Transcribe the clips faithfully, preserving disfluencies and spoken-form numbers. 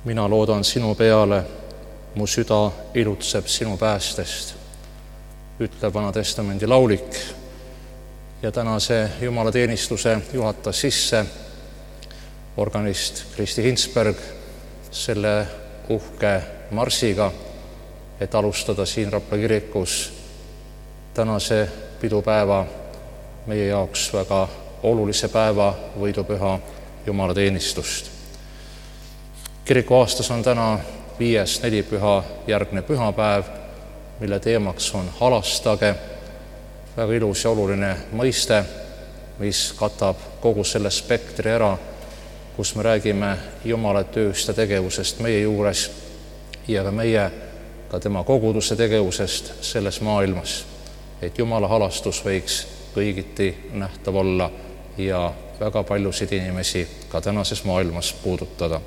Mina loodan sinu peale, mu süda ilutseb sinu päästest, ütleb Vana Testamendi laulik. Ja tänase jumalateenistuse juhatas sisse organist Kristi Hinsberg selle uhke marsiga, et alustada siin Rapla kirikus tänase pidupäeva, meie jaoks väga olulise päeva, võidupüha jumalateenistust. Kiriku aastas on täna viies nelipüha järgne pühapäev, mille teemaks on halastage, väga ilus ja oluline mõiste, mis katab kogu selle spektri ära, kus me räägime Jumala tööst ja tegevusest meie juures ja ka meie, ka tema koguduse tegevusest selles maailmas, et Jumala halastus võiks kõigiti nähtav olla ja väga paljusid inimesi ka tänases maailmas puudutada.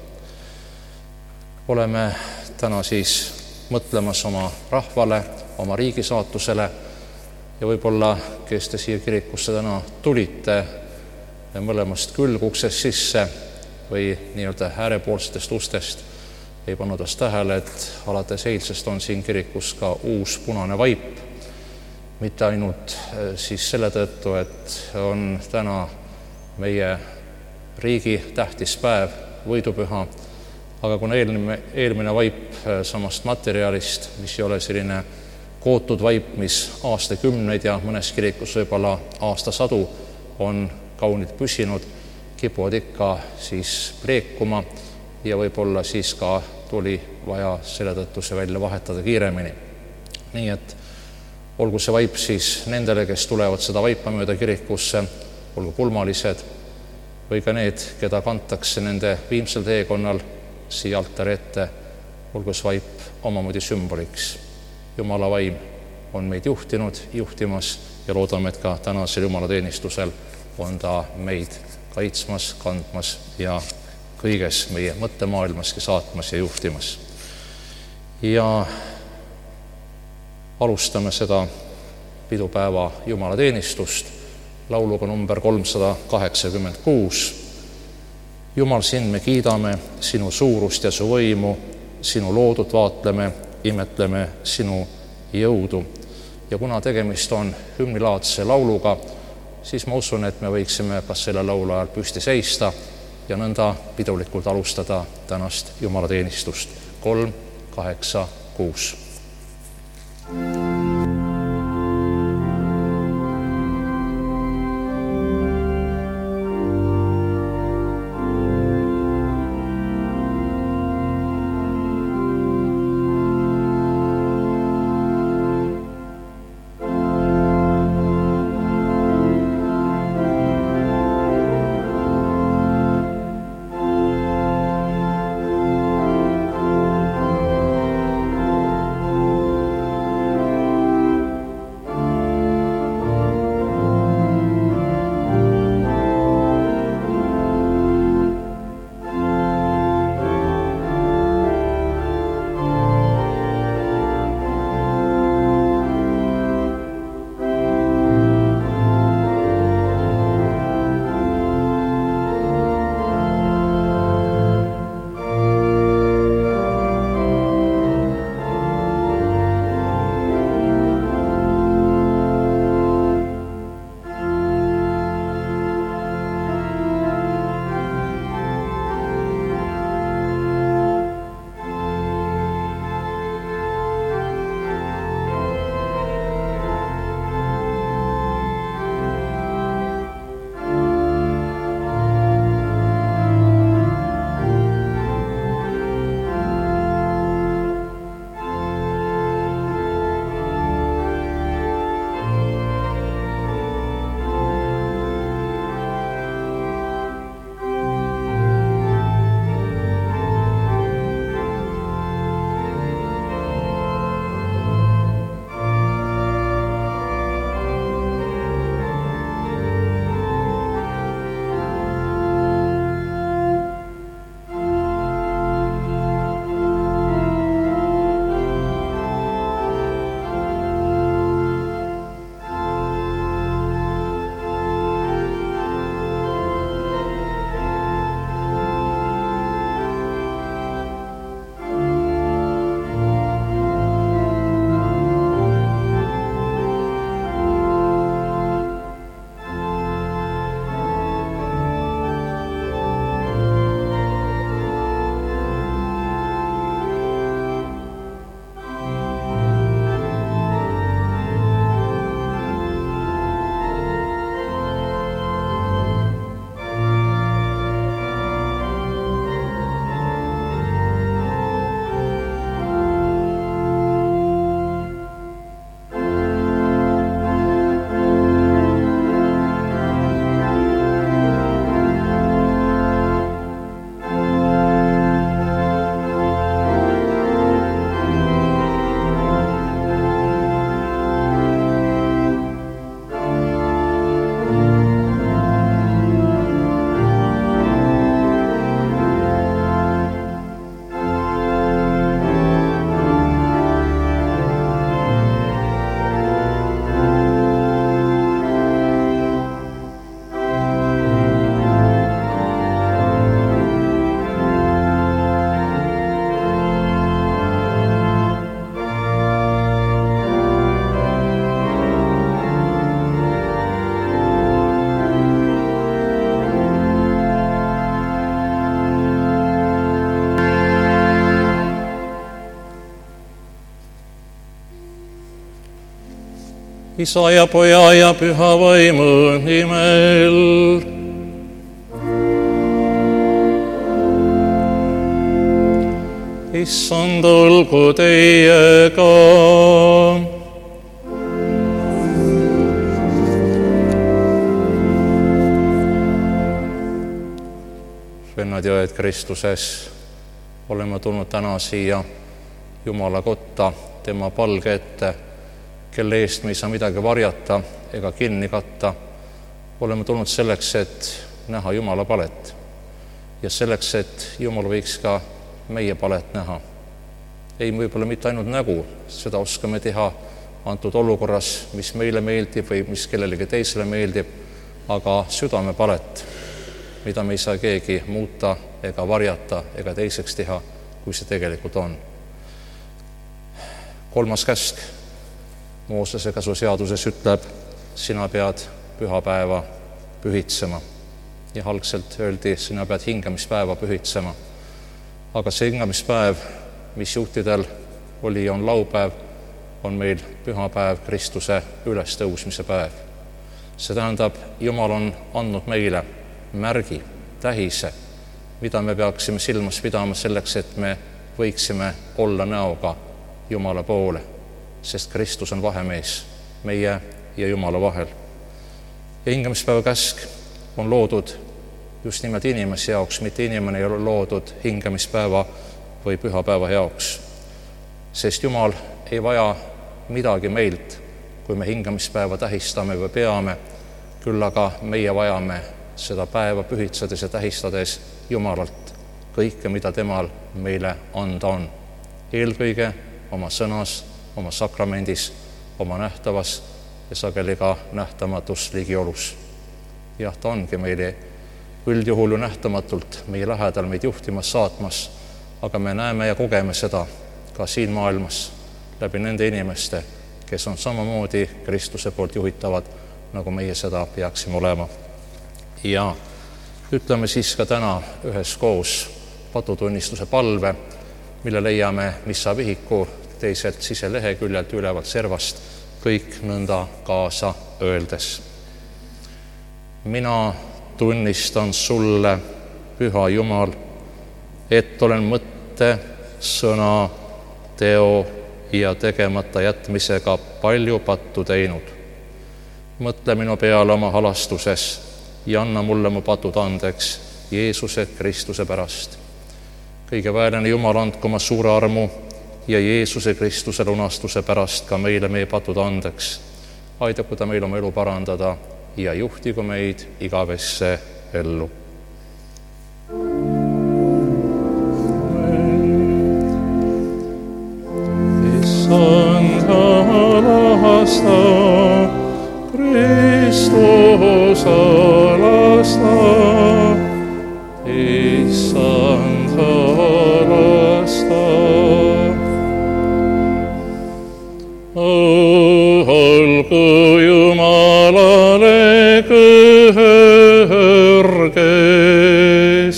Oleme täna siis mõtlemas oma rahvale, oma riigi saatusele ja võib-olla, kes te siia kirikusse täna tulite mõlemast külguksest sisse või nii-öelda äärepoolsetest ustest, ei pannud vast tähele, et alates eilsest on siin kirikus ka uus punane vaip. Mitte ainult siis selle tõttu, et on täna meie riigi tähtis päev, võidupüha, aga kuna eelmine, eelmine vaip samast materjalist, mis ei ole selline kootud vaip, mis aastakümneid ja mõnes kirikus võib-olla aastasadu on kaunid püsinud, kipuvad ikka siis preekuma ja võib-olla siis ka tuli vaja selle tõttu see välja vahetada kiiremini. Nii et olgu see vaip siis nendele, kes tulevad seda vaipa mööda kirikusse, olgu pulmalised või ka need, keda kantakse nende viimsel teekonnal siia altari ette, olgu see vaip omamoodi sümboliks. Jumala vaim on meid juhtinud, juhtimas ja loodame, et ka tänasel jumalateenistusel on ta meid kaitsmas, kandmas ja kõiges meie mõttemaailmaski saatmas ja juhtimas. Ja alustame seda pidupäeva jumalateenistust lauluga number kolmsada kaheksakümmend kuus. Jumal, sind me kiidame, sinu suurust ja su võimu, sinu loodut vaatleme, imetleme sinu jõudu. Ja kuna tegemist on hümnilaadse lauluga, siis ma usun, et me võiksime kas selle laulu ajal püsti seista ja nõnda pidulikult alustada tänast jumalateenistust. kolm, kaheksa, kuus. Isa ja Poja ja Püha Vaimu nimel. Issand olgu teiega. Vennad ja õed Kristuses, oleme tulnud täna siia Jumala kotta, tema palge ette, kelle eest me ei saa midagi varjata ega kinni katta. Oleme tulnud selleks, et näha Jumala palet ja selleks, et Jumal võiks ka meie palet näha. Ei võib-olla mitte ainult nägu, seda oskame teha antud olukorras, mis meile meeldib või mis kellelegi teisele meeldib, aga südame palet, mida me ei saa keegi muuta ega varjata ega teiseks teha, kui see tegelikult on. Kolmas käsk Moosese käsuseaduses ütleb, sina pead pühapäeva pühitsema. Ja algselt öeldi, sina pead hingamispäeva pühitsema. Aga see hingamispäev, mis juhtidel oli ja on laupäev, on meil pühapäev, Kristuse ülestõusmise päev. See tähendab, Jumal on andnud meile märgi, tähise, mida me peaksime silmas pidama selleks, et me võiksime olla näoga Jumala poole, sest Kristus on vahemees meie ja Jumala vahel. Ja hingamispäeva käsk on loodud just nimelt inimese jaoks, mitte inimene ei ole loodud hingamispäeva või pühapäeva jaoks. Sest Jumal ei vaja midagi meilt, kui me hingamispäeva tähistame või peame, küll aga meie vajame seda päeva pühitsades ja tähistades Jumalalt kõike, mida temal meile anda on. Eelkõige oma sõnas, oma sakramendis, oma nähtavas ja sageli ka nähtamatus ligiolus. Jah, ta ongi meile üldjuhul ju nähtamatult meie lähedal meid juhtimas, saatmas, aga me näeme ja kogeme seda ka siin maailmas läbi nende inimeste, kes on samamoodi Kristuse poolt juhitavad, nagu meie seda peaksime olema. Ja ütleme siis ka täna üheskoos patutunnistuse palve, mille leiame missa vihiku teiselt siseleheküljelt ülevalt servast, kõik nõnda kaasa öeldes. Mina tunnistan sulle, Püha Jumal, et olen mõtte, sõna, teo ja tegemata jätmisega palju pattu teinud. Mõtle minu peale oma halastuses ja anna mulle mu patud andeks Jeesuse Kristuse pärast. Kõige väelene Jumal andku oma suure armu ja Jeesuse Kristuse lunastuse pärast ka meile meie patud andeks. Aidaku ta meil oma elu parandada ja juhtigu meid igavesse ellu. Issand alasta, Kristus alasta, Issand alasta. Olgu Jumalale kõrges.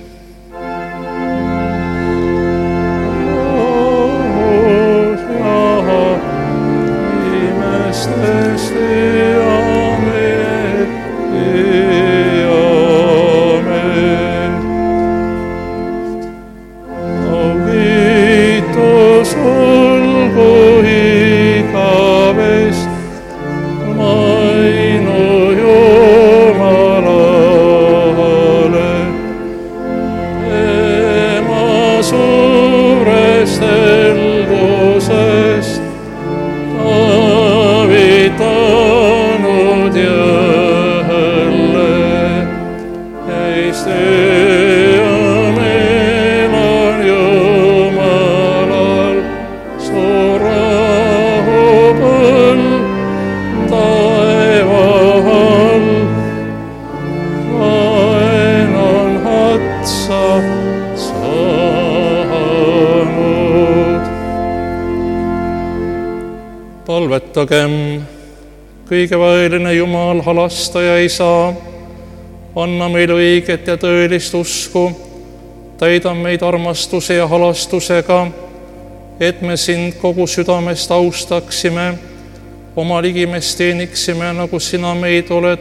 Palvetagem, kõige vaeline Jumal, halastaja Isa, anna meil õiget ja tõelist usku, täida meid armastuse ja halastusega, et me sind kogu südamest austaksime oma ligimest teeniksime, nagu sina meid oled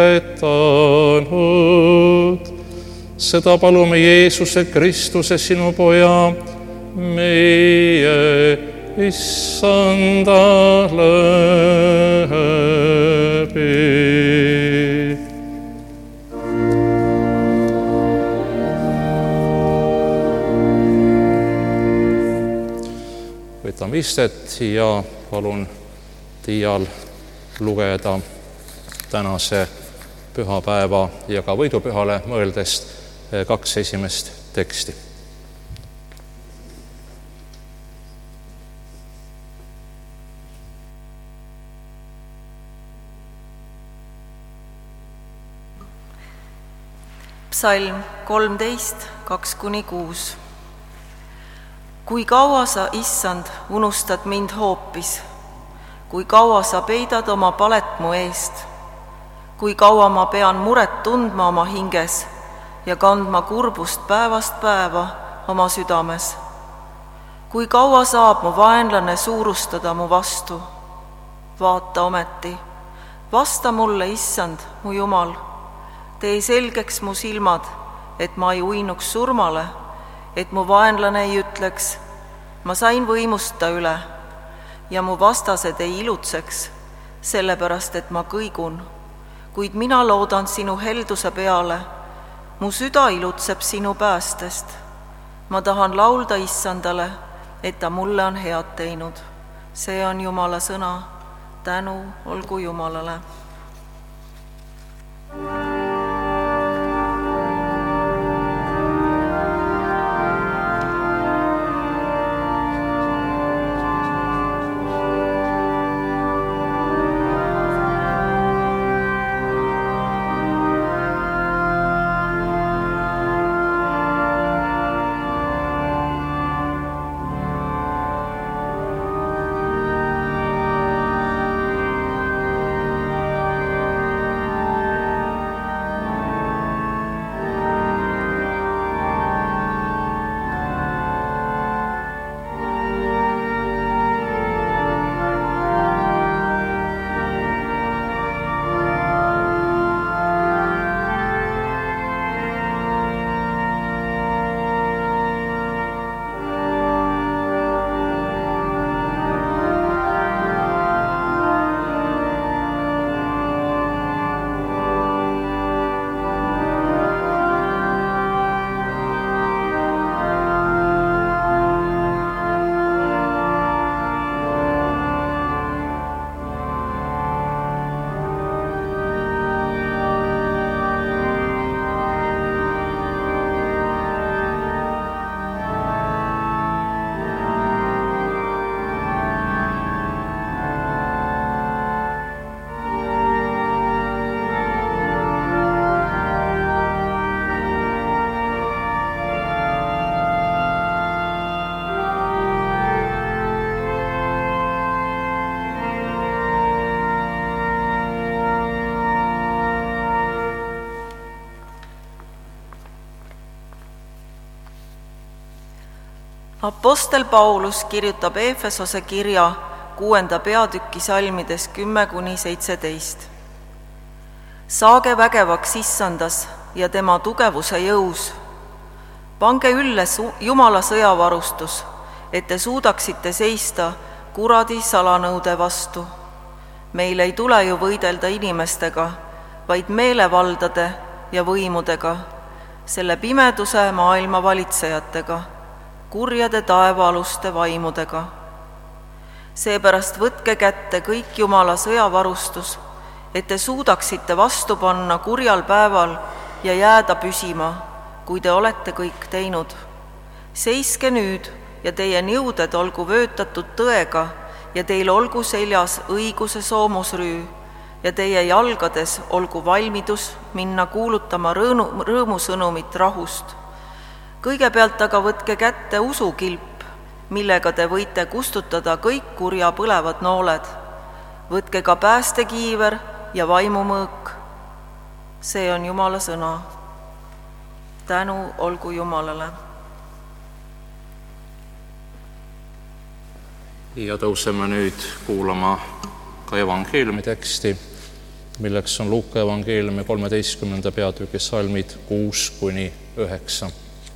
õpetanud. Seda palume Jeesuse Kristuse, sinu poja, meie issanda läbi. Võtame istet ja palun Tiial lugeda tänase pühapäeva ja ka võidupühale mõeldes kaks esimest teksti. Psalm kolmteist, kaks kuni kuus. Kui kaua sa, issand, unustad mind hoopis? Kui kaua sa peidad oma palet mu eest? Kui kaua ma pean muret tundma oma hinges ja kandma kurbust päevast päeva oma südames? Kui kaua saab mu vaenlane suurustada mu vastu? Vaata ometi, vasta mulle, issand, mu Jumal. Tee selgeks mu silmad, et ma ei uinuks surmale, et mu vaenlane ei ütleks, ma sain võimust ta üle, ja mu vastased ei ilutseks, sellepärast et ma kõigun. Kuid mina loodan sinu helduse peale, mu süda ilutseb sinu päästest. Ma tahan laulda issandale, et ta mulle on head teinud. See on Jumala sõna, tänu olgu Jumalale. Apostel Paulus kirjutab Efesose kirja kuuenda peatüki salmides kümme kuni seitseteist. Saage vägevaks issandas ja tema tugevuse jõus. Pange ülles Jumala sõjavarustus, et te suudaksite seista kuradi salanõude vastu. Meil ei tule ju võidelda inimestega, vaid meelevaldade ja võimudega, selle pimeduse maailma valitsejatega, kurjade taevaaluste vaimudega. Seepärast võtke kätte kõik Jumala sõjavarustus, et te suudaksite vastu panna kurjal päeval ja jääda püsima, kui te olete kõik teinud. Seiske nüüd ja teie niuded olgu vöötatud tõega ja teil olgu seljas õiguse soomusrüü ja teie jalgades olgu valmidus minna kuulutama rõõmu, rõõmusõnumit rahust. Kõigepealt aga võtke kätte usukilp, millega te võite kustutada kõik kurja põlevad nooled. Võtke ka päästekiiver ja vaimumõõk. See on Jumala sõna. Tänu olgu Jumalale. Ja tõuseme nüüd kuulama ka evangeeliumi teksti, milleks on Luuka evangeeliumi kolmeteistkümnenda peatüki salmid kuus kuni üheksa.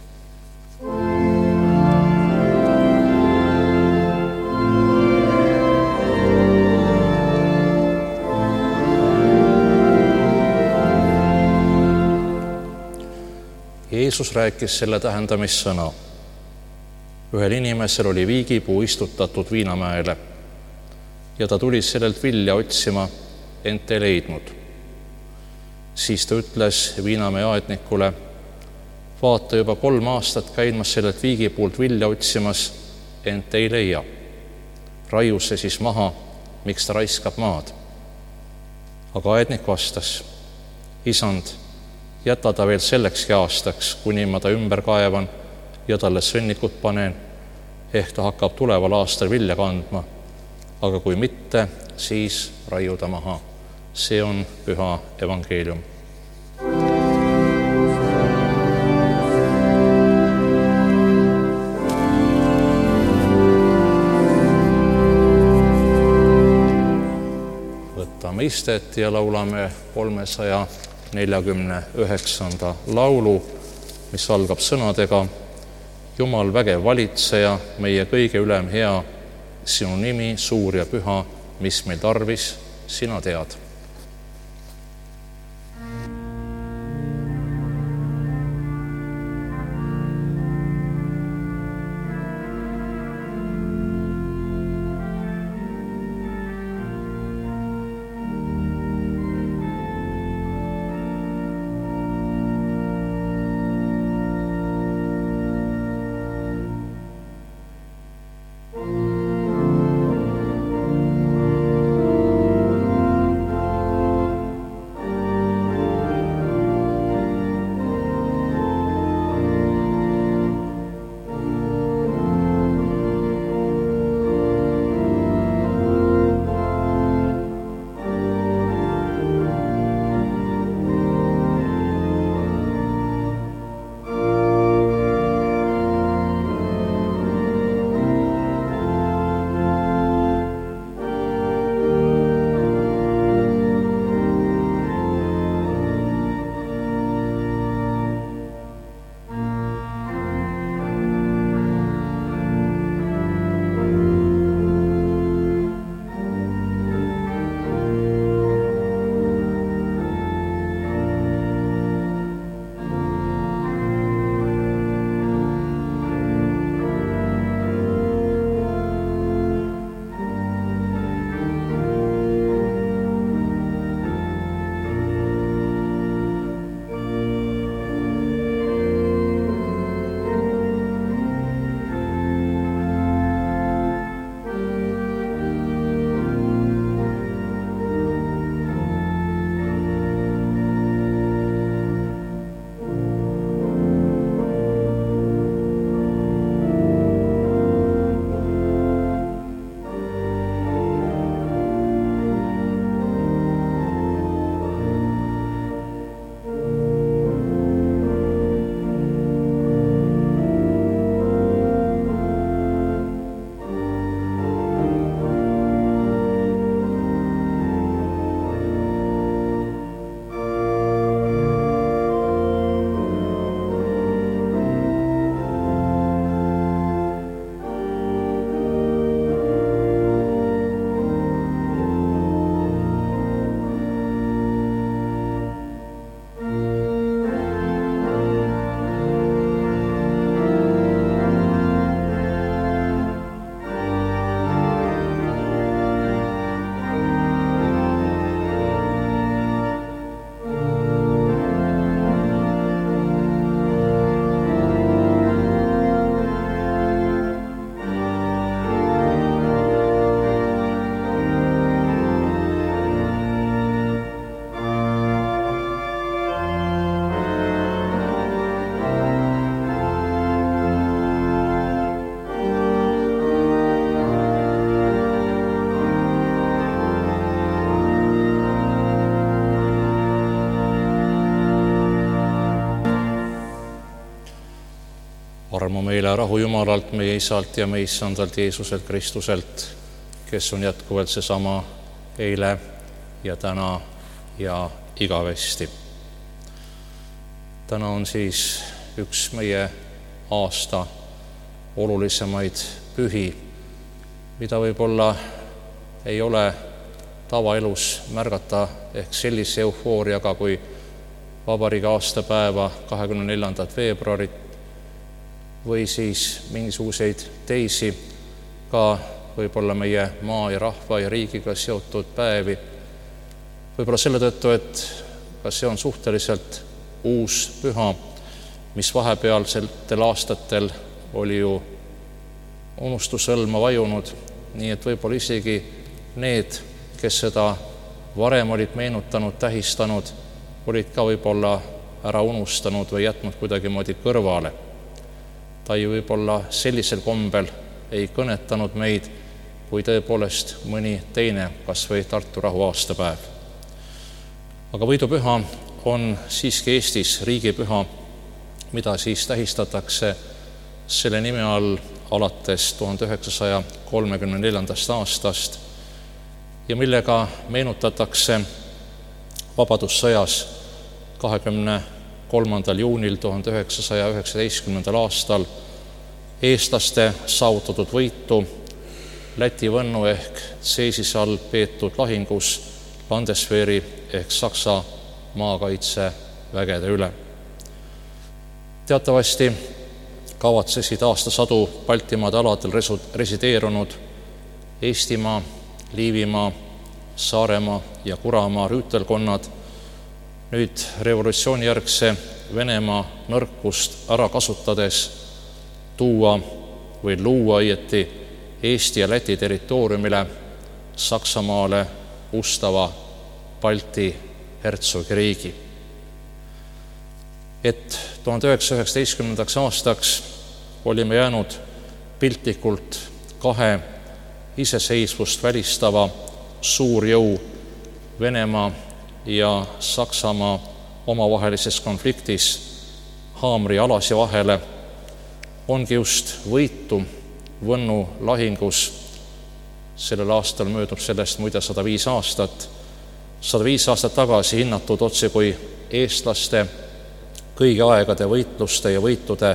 Jeesus rääkis selle tähendamissõna. Ühel inimesel oli viigipuu istutatud viinamäele ja ta tuli sellelt vilja otsima, ent ei leidnud. Siis ta ütles viinamäe aednikule, vaata, juba kolm aastat käin ma sellelt viigipuult vilja otsimas, ent ei leia. Raiu see siis maha, miks ta raiskab maad? Aga aednik vastas, isand, jäta ta veel sellekski aastaks, kuni ma ta ümber kaevan ja talle sõnnikut panen, ehk ta hakkab tuleval aastal vilja kandma, aga kui mitte, siis raiu ta maha. See on püha evangeelium. Võtame istet ja laulame kolmesaja neljakümne üheksanda laulu, mis algab sõnadega: Jumal vägev valitseja, meie kõige ülem hea, sinu nimi suur ja püha, mis meil tarvis, sina tead. armu meile rahu Jumalalt, meie Isalt ja meie Issandalt Jeesuselt Kristuselt, kes on jätkuvalt seesama eile ja täna ja igavesti. Täna on siis üks meie aasta olulisemaid pühi, mida võib-olla ei ole tavaelus märgata ehk sellise eufooriaga kui vabariigi aastapäeva kahekümne neljandat veebruarit või siis mingisuguseid teisi ka võib-olla meie maa ja rahva ja riigiga seotud päevi. Võib-olla selle tõttu, et ka see on suhteliselt uus püha, mis vahepealsetel aastatel oli ju unustusõlma vajunud, nii et võib-olla isegi need, kes seda varem olid meenutanud, tähistanud, olid ka võib-olla ära unustanud või jätnud kuidagimoodi kõrvale. Ta ju võib-olla sellisel kombel ei kõnetanud meid, kui tõepoolest mõni teine, kas või Tartu rahu aastapäev. Aga võidupüha on siiski Eestis riigipüha, mida siis tähistatakse selle nime all alates tuhande üheksasaja kolmekümne neljandast aastast ja millega meenutatakse vabadussõjas kahekümne kolmandal juunil tuhande üheksasaja üheksateistkümnendal aastal eestlaste saavutatud võitu Läti-Võnnu ehk Seesise all peetud lahingus Landeswehri ehk Saksa maakaitsevägede üle. Teatavasti kavatsesid aastasadu Baltimaade aladel resideerunud Eestimaa, Liivimaa, Saaremaa ja Kuramaa rüütelkonnad nüüd revolutsioonijärgse Venemaa nõrkust ära kasutades tuua või luua õieti Eesti ja Läti territooriumile Saksamaale ustava Balti hertsogiriigi. Et tuhande üheksasaja üheksateistkümnendaks aastaks olime jäänud piltlikult kahe iseseisvust välistava suurjõu Venemaa ja Saksamaa omavahelises konfliktis haamri alasi vahele, ongi just võitu Võnnu lahingus, sellel aastal möödub sellest muide sada viis aastat, sada viis aastat tagasi hinnatud otse kui eestlaste kõigi aegade võitluste ja võitude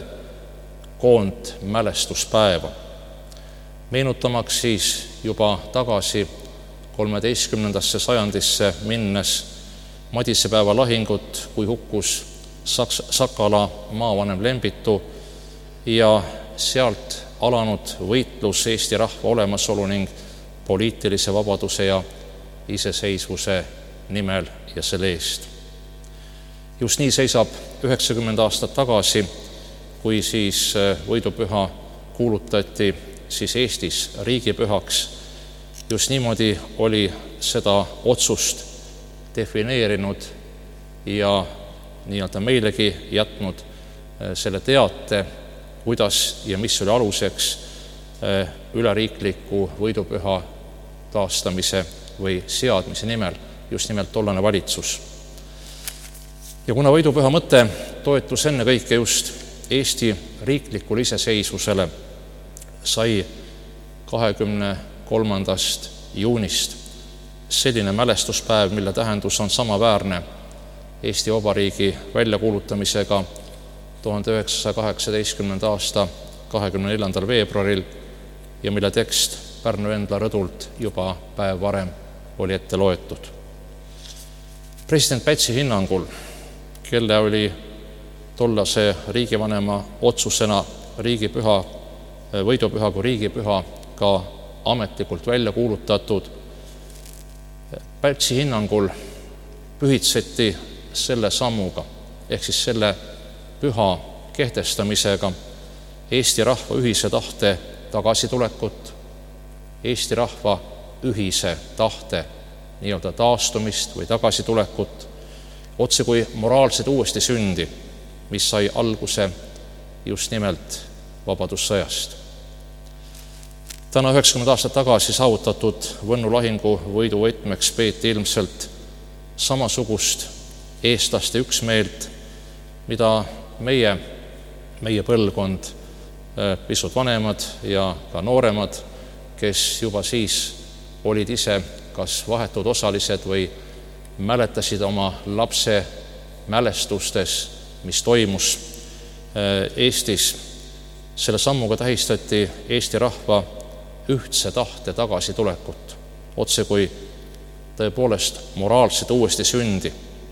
koondmälestuspäeva. Meenutamaks siis juba tagasi kolmeteistkümnendasse sajandisse minnes Madisepäeva lahingut, kui hukkus Saks- Sakala maavanem Lembitu ja sealt alanud võitlus Eesti rahva olemasolu ning poliitilise vabaduse ja iseseisvuse nimel ja selle eest. Just nii seisab üheksakümmend aastat tagasi, kui siis võidupüha kuulutati siis Eestis riigipühaks. Just niimoodi oli seda otsust defineerinud ja nii-öelda meilegi jätnud selle teate, kuidas ja mis oli aluseks üleriikliku võidupüha taastamise või seadmise nimel, just nimelt tollane valitsus. Ja kuna võidupüha mõte toetus enne kõike just Eesti riiklikul iseseisvusele, sai kahekümne kolmandast juunist selline mälestuspäev, mille tähendus on samaväärne Eesti Vabariigi väljakuulutamisega tuhande üheksasaja kaheksateistkümnenda aasta kahekümne neljandal veebruaril ja mille tekst Pärnu Endla rõdult juba päev varem oli ette loetud. President Pätsi hinnangul, kelle oli tollase riigivanema otsusena riigipüha, võidupüha kui riigipüha ka ametlikult välja kuulutatud, Pätsi hinnangul pühitseti selle sammuga ehk siis selle püha kehtestamisega Eesti rahva ühise tahte tagasitulekut, Eesti rahva ühise tahte nii-öelda taastumist või tagasitulekut, otse kui moraalset uuesti sündi, mis sai alguse just nimelt vabadussõjast. Täna üheksakümmend aastat tagasi saavutatud Võnnu lahingu võidu võtmeks peeti ilmselt samasugust eestlaste üksmeelt, mida meie, meie põlvkond, pisut vanemad ja ka nooremad, kes juba siis olid ise kas vahetud osalised või mäletasid oma lapse mälestustes, mis toimus Eestis. Selle sammuga tähistati Eesti rahva ühtse tahte tagasitulekut, otse kui tõepoolest moraalset uuesti sündi.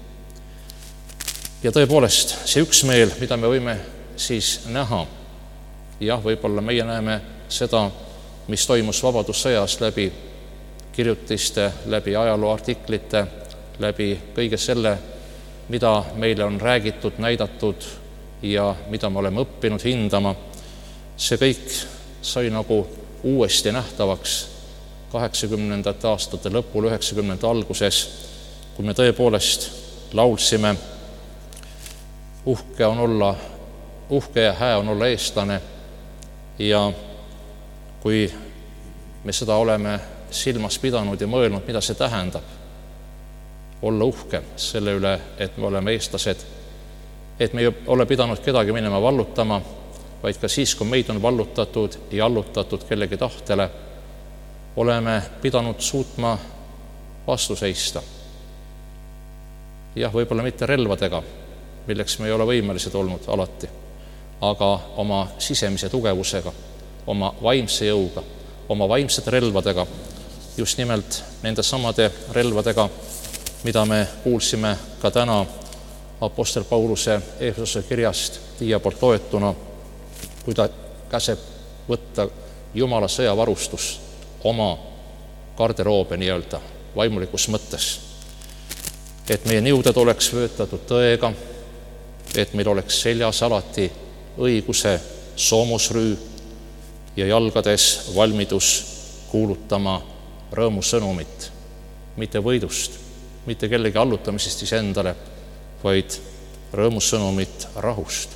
Ja tõepoolest, see üksmeel, mida me võime siis näha, jah, võib-olla meie näeme seda, mis toimus vabadussõjas läbi kirjutiste, läbi ajalooartiklite, läbi kõige selle, mida meile on räägitud, näidatud ja mida me oleme õppinud hindama. See kõik sai nagu uuesti nähtavaks kaheksakümnendate aastate lõpul, üheksakümnendate alguses, kui me tõepoolest laulsime uhke on olla, uhke ja hää on olla eestlane, ja kui me seda oleme silmas pidanud ja mõelnud, mida see tähendab, olla uhke selle üle, et me oleme eestlased, et me ei ole pidanud kedagi minema vallutama, vaid ka siis, kui meid on vallutatud ja allutatud kellegi tahtele, oleme pidanud suutma vastu seista. Jah, võib-olla mitte relvadega, milleks me ei ole võimelised olnud alati, aga oma sisemise tugevusega, oma vaimse jõuga, oma vaimsete relvadega, just nimelt nende samade relvadega, mida me kuulsime ka täna apostel Pauluse Efesose kirjast Tiia poolt loetuna, kui ta käseb võtta Jumala sõjavarustus oma garderoobe nii-öelda vaimulikus mõttes, et meie niuded oleks vöötatud tõega, et meil oleks seljas alati õiguse soomusrüü ja jalgades valmidus kuulutama rõõmusõnumit, mitte võidust, mitte kellegi allutamisest iseendale, vaid rõõmusõnumit rahust.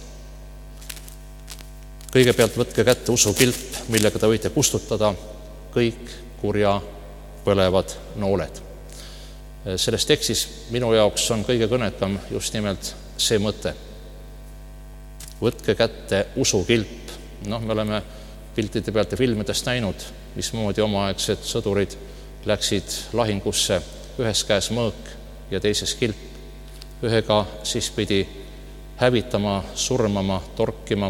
Kõigepealt võtke kätte usukilp, millega te võite kustutada kõik kurja põlevad nooled. Selles tekstis minu jaoks on kõige kõnekam just nimelt see mõte. Võtke kätte usukilp. Noh, me oleme piltide pealt ja filmidest näinud, mismoodi omaaegsed sõdurid läksid lahingusse, ühes käes mõõk ja teises kilp. Ühega siis pidi hävitama, surmama, torkima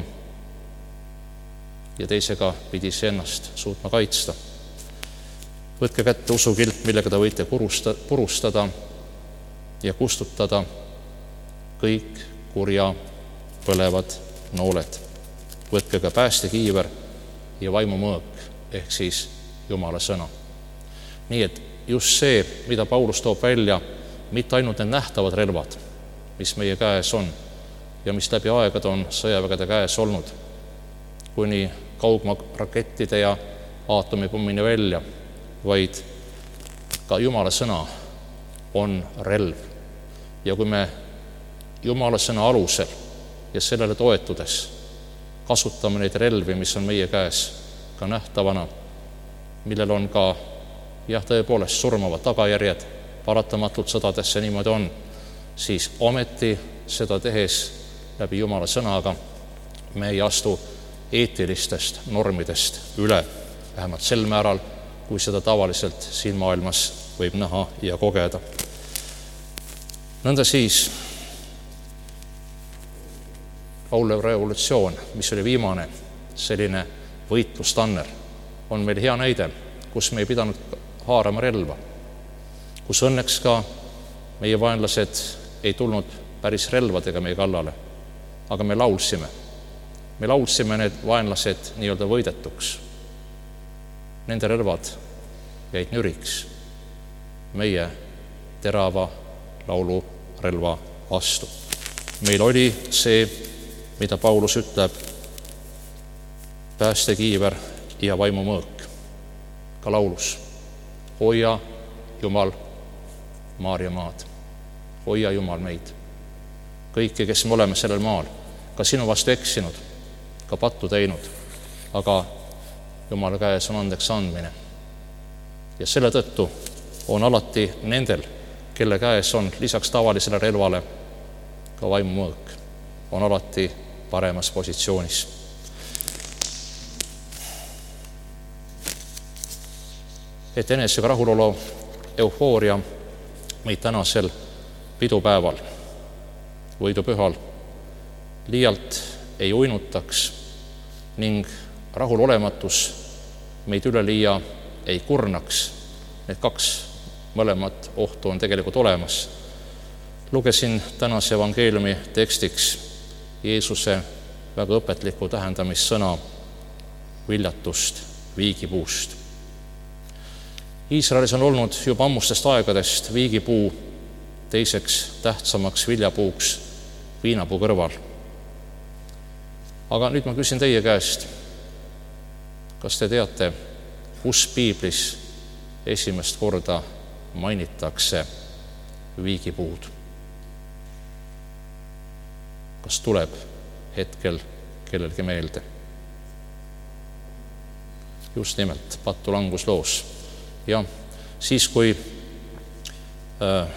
ja teisega pidi see ennast suutma kaitsta. Võtke kätte usukilp, millega te võite purustada ja kustutada kõik kurja põlevad nooled. Võtke ka päästekiiver ja vaimumõõk, ehk siis Jumala sõna. Nii et just see, mida Paulus toob välja, mitte ainult need nähtavad relvad, mis meie käes on ja mis läbi aegade on sõjavägede käes olnud, kuni kaugmaarakettide ja aatomipommini välja, vaid ka Jumala sõna on relv. Ja kui me Jumala sõna alusel ja sellele toetudes kasutame neid relvi, mis on meie käes ka nähtavana, millel on ka jah, tõepoolest surmavad tagajärjed, paratamatult sõdadesse niimoodi on, siis ometi seda tehes läbi Jumala sõnaga me ei astu eetilistest normidest üle, vähemalt sel määral, kui seda tavaliselt siin maailmas võib näha ja kogeda. Nõnda siis Paulev revolutsioon, mis oli viimane selline võitlustanner, on meil hea näide, kus me ei pidanud haarama relva, kus õnneks ka meie vaenlased ei tulnud päris relvadega meie kallale, aga me laulsime. Me laulsime need vaenlased nii-öelda võidetuks. Nende relvad jäid nüriks meie terava laulu relva vastu. Meil oli see, mida Paulus ütleb, päästekiiver ja vaimumõõk ka laulus. Hoia Jumal Maarja maad. Hoia Jumal meid. Kõiki, kes me oleme sellel maal, ka sinu vastu eksinud, ka pattu teinud, aga Jumala käes on andeks andmine. Ja selle tõttu on alati nendel, kelle käes on lisaks tavalisele relvale ka vaimumõõk, on alati paremas positsioonis. Et enesega rahulolu eufooria meid tänasel pidupäeval, võidupühal, liialt ei uinutaks ning rahulolematus meid üleliia ei kurnaks. Need kaks mõlemat ohtu on tegelikult olemas. Lugesin tänase evangeeliumi tekstiks Jeesuse väga õpetliku tähendamissõna viljatust viigipuust. Iisraelis on olnud juba ammustest aegadest viigipuu teiseks tähtsamaks viljapuuks viinapuu kõrval. Aga nüüd ma küsin teie käest, kas te teate, kus piiblis esimest korda mainitakse viigipuud? Kas tuleb hetkel kellelgi meelde? Just nimelt patulangusloos. Ja siis, kui äh,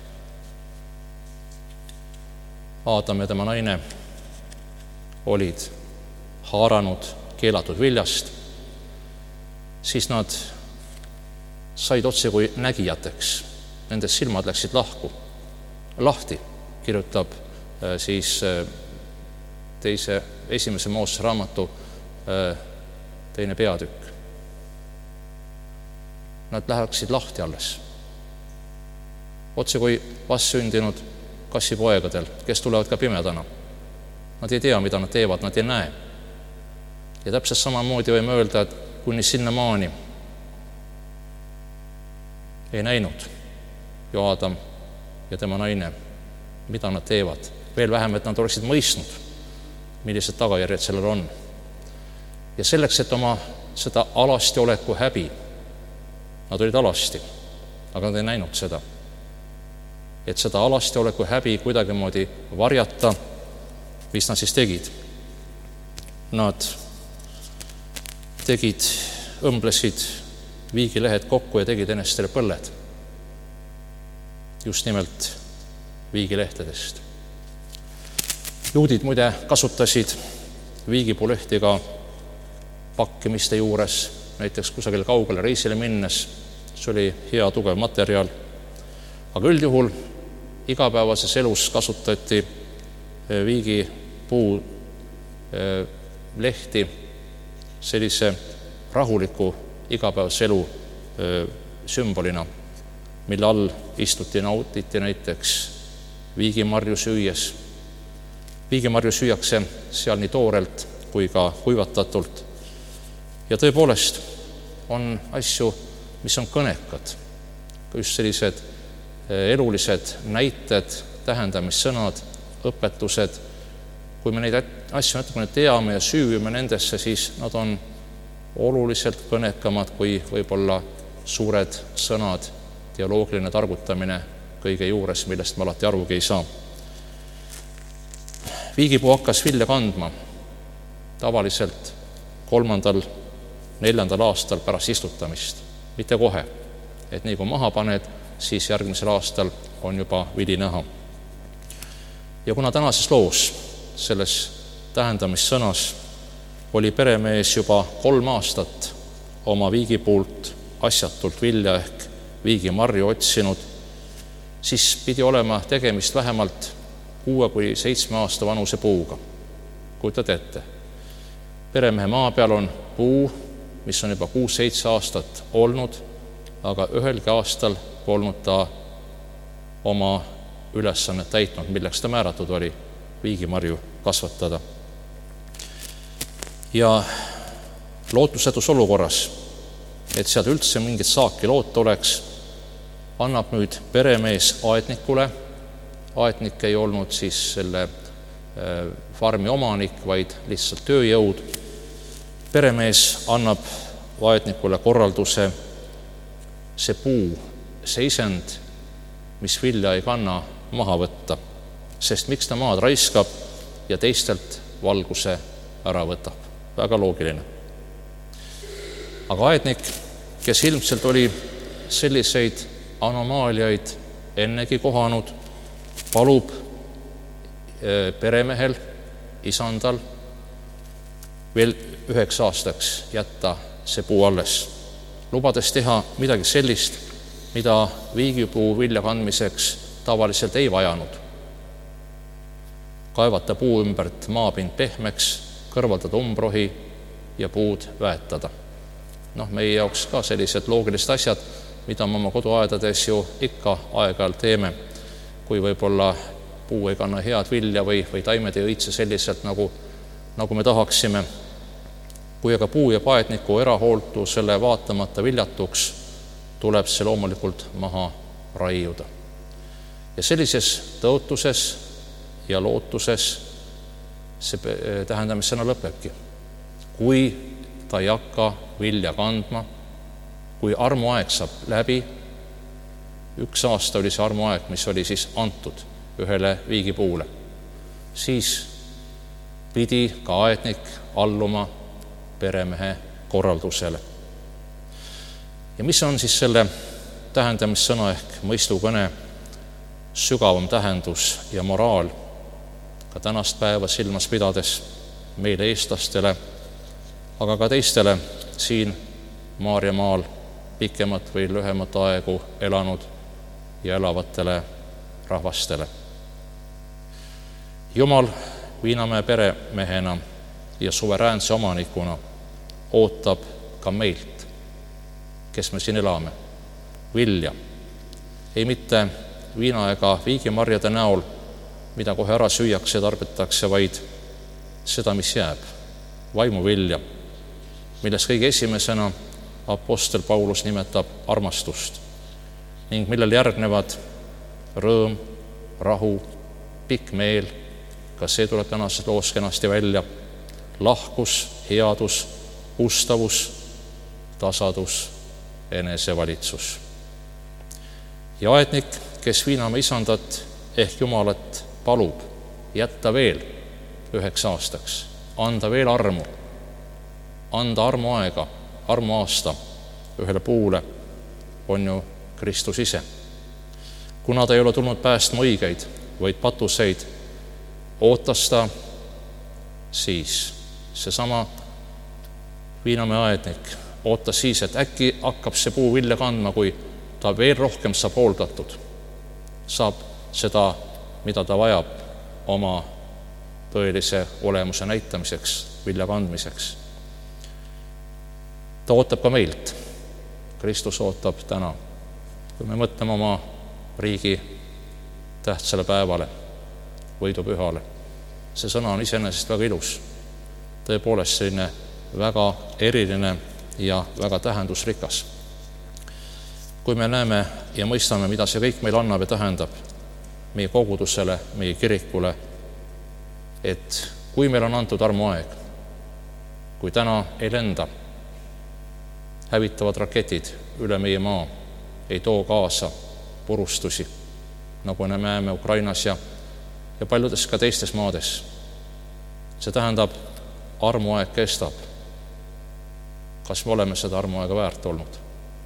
Aadam ja tema naine olid haaranud keelatud viljast, siis nad said otse kui nägijateks. Nende silmad läksid lahku, lahti, kirjutab äh, siis äh, teise, esimese Moosese raamatu äh, teine peatükk. Nad läheksid lahti alles. Otse kui vastsündinud kassipoegadel, kes tulevad ka pimedana. Nad ei tea, mida nad teevad, nad ei näe. Ja täpselt samamoodi võime öelda, et kuni sinna maani ei näinud ju Aadam ja tema naine, mida nad teevad. Veel vähem, et nad oleksid mõistnud, millised tagajärjed sellel on. Ja selleks, et oma seda alasti oleku häbi, nad olid alasti, aga nad ei näinud seda. Et seda alasti oleku häbi kuidagimoodi varjata, mis nad siis tegid? Nad tegid, õmblesid viigilehed kokku ja tegid enestele põlled. Just nimelt viigilehtedest. Juudid muide kasutasid viigipulehti ka pakkimiste juures, näiteks kusagil kaugele reisile minnes. See oli hea tugev materjal. Aga üldjuhul igapäevases elus kasutati viigipuu lehti sellise rahuliku igapäevase elu sümbolina, mille all istuti ja nautiti näiteks viigimarju süües. Viigimarju süüakse seal nii toorelt kui ka kuivatatult. Ja tõepoolest on asju, mis on kõnekad, just sellised elulised näited, tähendamissõnad, õpetused. Kui me neid asju natukene teame ja süüvime nendesse, siis nad on oluliselt kõnekamad kui võib-olla suured sõnad, teoloogiline targutamine kõige juures, millest me alati arugi ei saa. Viigipuu hakkas vilja kandma tavaliselt kolmandal, neljandal aastal pärast istutamist. Mitte kohe, et nii kui maha paned, siis järgmisel aastal on juba vili näha. Ja kuna tänases loos, selles tähendamissõnas, oli peremees juba kolm aastat oma viigipuult asjatult vilja ehk viigimarju otsinud, siis pidi olema tegemist vähemalt kuue kui seitsme aasta vanuse puuga. Kujutad ette. Peremehe maa peal on puu, mis on juba kuus-seitse aastat olnud, aga ühelgi aastal polnud ta oma ülesannet täitnud, milleks ta määratud oli viigimarju kasvatada. Ja lootusetus olukorras, et sealt üldse mingit saaki loota oleks, annab nüüd peremees aednikule. Aednik ei olnud siis selle farmi omanik, vaid lihtsalt tööjõud. Peremees annab aednikule korralduse see puu, seisend, mis vilja ei kanna, maha võtta, sest miks ta maad raiskab ja teistelt valguse ära võtab. Väga loogiline. Aga aednik, kes ilmselt oli selliseid anomaaliaid ennegi kohanud, palub peremehel, isandal veel üheks aastaks jätta see puu alles, lubades teha midagi sellist, mida viigipuu vilja kandmiseks tavaliselt ei vajanud. Kaevata puu ümbert maapind pehmeks, kõrvaldada umbrohi ja puud väetada. Noh, meie jaoks ka sellised loogilised asjad, mida me oma koduaedades ju ikka aeg-ajalt teeme, kui võib-olla puu ei kanna head vilja või, või taimed ei õitse selliselt, nagu, nagu me tahaksime. Kui aga puu ja paetniku erahooltusele vaatamata viljatuks, tuleb see loomulikult maha raiuda. Ja sellises tõotuses ja lootuses see tähendamissõna lõpebki. Kui ta ei hakka vilja kandma, kui armuaeg saab läbi, üks aasta oli see armuaeg, mis oli siis antud ühele viigipuule, siis pidi ka aednik alluma peremehe korraldusele. Ja mis on siis selle tähendamissõna ehk mõistukõne sügavam tähendus ja moraal ka tänast päeva silmas pidades meile eestlastele, aga ka teistele siin Maarjamaal pikemat või lühemat aegu elanud ja elavatele rahvastele. Jumal Viinamäe peremehena ja suveräänse omanikuna ootab ka meilt, kes me siin elame, vilja. Ei mitte viina ega viigimarjade näol, mida kohe ära süüakse ja tarbitakse, vaid seda, mis jääb, vaimuvilja, milles kõige esimesena apostel Paulus nimetab armastust ning millel järgnevad rõõm, rahu, pikk meel, ka see tuleb tänases loos kenasti välja, lahkus, headus, ustavus, tasadus, enesevalitsus. Ja aednik, kes Viinamäe isandat ehk Jumalat palub jätta veel üheks aastaks, anda veel armu, anda armuaega, armuaasta ühele puule, on ju Kristus ise. Kuna ta ei ole tulnud päästma õigeid, vaid patuseid, ootas ta siis seesama Viinamäe aednik, ootas siis, et äkki hakkab see puu vilja kandma, kui ta veel rohkem saab hooldatud, saab seda, mida ta vajab oma tõelise olemuse näitamiseks, vilja kandmiseks. Ta ootab ka meilt. Kristus ootab täna, kui me mõtleme oma riigi tähtsale päevale, võidupühale. See sõna on iseenesest väga ilus, tõepoolest selline väga eriline ja väga tähendusrikas. Kui me näeme ja mõistame, mida see kõik meil annab ja tähendab meie kogudusele, meie kirikule, et kui meil on antud armuaeg, kui täna ei lenda hävitavad raketid üle meie maa, ei too kaasa purustusi, nagu me näeme Ukrainas ja, ja paljudes ka teistes maades. See tähendab, armuaeg kestab. Kas me oleme seda armuaega väärt olnud?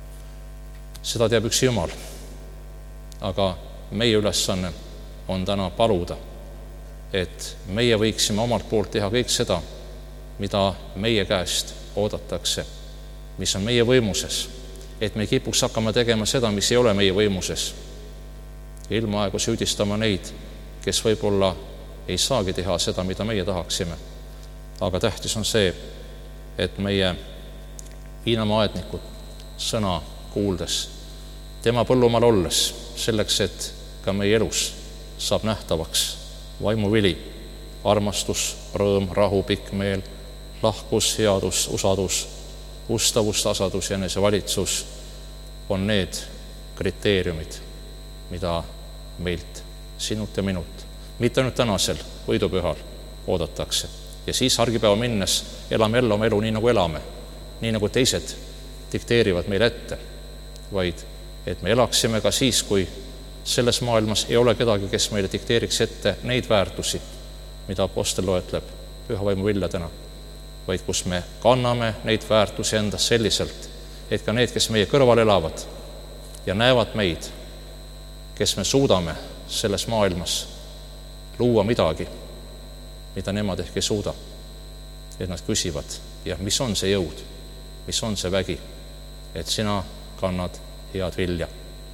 Seda teab üks Jumal. Aga meie ülesanne on täna paluda, et meie võiksime omalt poolt teha kõik seda, mida meie käest oodatakse, mis on meie võimuses, et me kipuks hakkama tegema seda, mis ei ole meie võimuses. Ilma aegu süüdistama neid, kes võib-olla ei saagi teha seda, mida meie tahaksime. Aga tähtis on see, et meie Viinamäe aednikud sõna kuuldes, tema põllumaal olles, selleks, et ka meie elus saab nähtavaks vaimuvili, armastus, rõõm, rahu, pikk meel, lahkus, headus, usadus, ustavus, tasadus ja enesevalitsus on need kriteeriumid, mida meilt sinut ja minut, mitte ainult tänasel võidupühal oodatakse. Ja siis argipäeva minnes elame jälle oma elu nii, nagu elame, nii nagu teised dikteerivad meile ette, vaid et me elaksime ka siis, kui selles maailmas ei ole kedagi, kes meile dikteeriks ette neid väärtusi, mida apostel loetleb püha vaimu viljadena, vaid kus me kanname neid väärtusi endas selliselt, et ka need, kes meie kõrval elavad ja näevad meid, kes me suudame selles maailmas luua midagi, mida nemad ehk ei suuda, et nad küsivad, ja mis on see jõud, mis on see vägi, et sina kannad head vilja.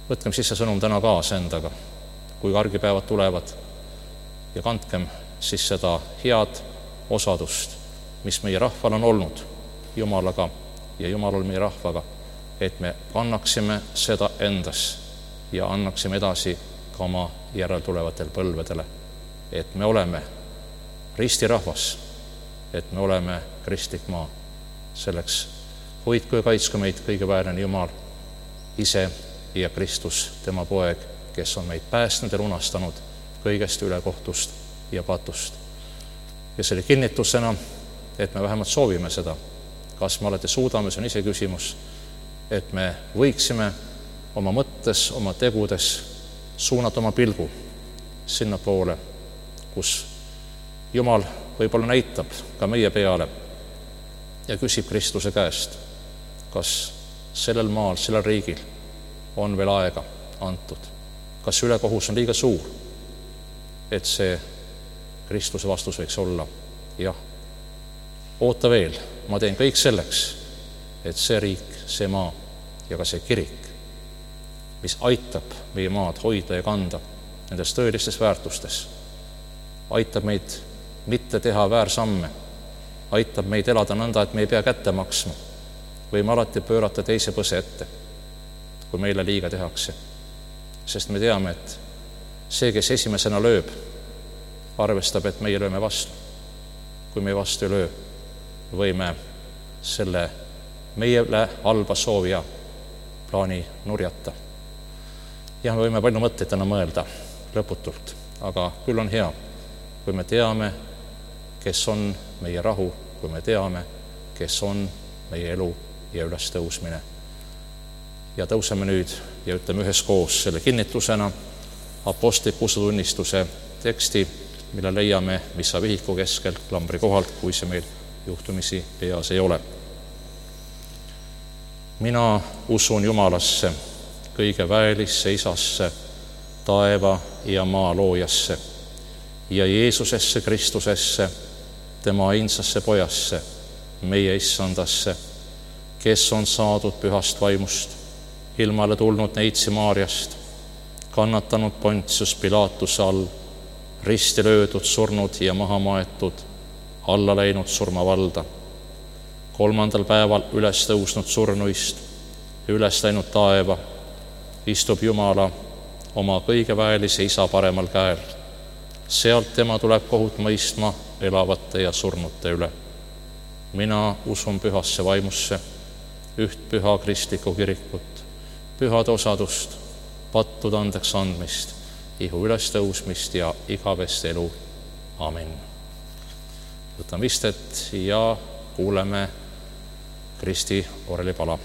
Võtkem siis see sõnum täna kaasa endaga, kui argipäevad tulevad ja kandkem siis seda head osadust, mis meie rahval on olnud Jumalaga ja Jumalal meie rahvaga, et me annaksime seda endas ja annaksime edasi ka oma järeltulevatele põlvedele, et me oleme ristirahvas, et me oleme kristlik maa. Selleks hoidku ja kaitsku meid kõige väärne Jumal ise ja Kristus, tema poeg, kes on meid päästnud ja lunastanud kõigest ülekohtust ja patust. Ja selle kinnitusena, et me vähemalt soovime seda, kas me alati suudame, see on ise küsimus, et me võiksime oma mõttes, oma tegudes suunata oma pilgu sinna poole, kus Jumal võib-olla näitab ka meie peale ja küsib Kristuse käest, kas sellel maal, sellel riigil on veel aega antud, kas ülekohus on liiga suur, et see Kristuse vastus võiks olla jah, oota veel, ma teen kõik selleks, et see riik, see maa ja ka see kirik, mis aitab meie maad hoida ja kanda nendes tõelistes väärtustes, aitab meid mitte teha väärsamme, aitab meid elada nõnda, et me ei pea kätte maksma, võime alati pöörata teise põse ette, kui meile liiga tehakse. Sest me teame, et see, kes esimesena lööb, arvestab, et meie lööme vastu. Kui me vastu ei löö, võime selle meile halba soovija plaani nurjata. Ja me võime palju mõtteid täna mõelda lõputult, aga küll on hea, kui me teame, kes on meie rahu, kui me teame, kes on meie elu ja üles tõusmine. Ja tõuseme nüüd ja ütleme üheskoos selle kinnitusena apostliku usutunnistuse teksti, mille leiame missa vihiku keskelt klambri kohalt, kui see meil juhtumisi peas ei ole. Mina usun Jumalasse, kõige väelisse isasse, taeva ja maa loojasse ja Jeesusesse Kristusesse, tema ainsasse pojasse, meie issandasse, kes on saadud pühast vaimust, ilmale tulnud neitsi Maarjast, kannatanud Pontius Pilatuse all, risti löödud, surnud ja maha maetud, alla läinud surmavalda, kolmandal päeval üles tõusnud surnuist, üles läinud taeva, istub Jumala oma kõige väelise isa paremal käel. Sealt tema tuleb kohut mõistma elavate ja surnute üle. Mina usun pühasse vaimusse, üht püha kristlikku kirikut, pühade osadust, pattude andeks andmist, ihu üles tõusmist ja igavest elu. Amen. Võtame istet ja kuuleme Kristi orelipala.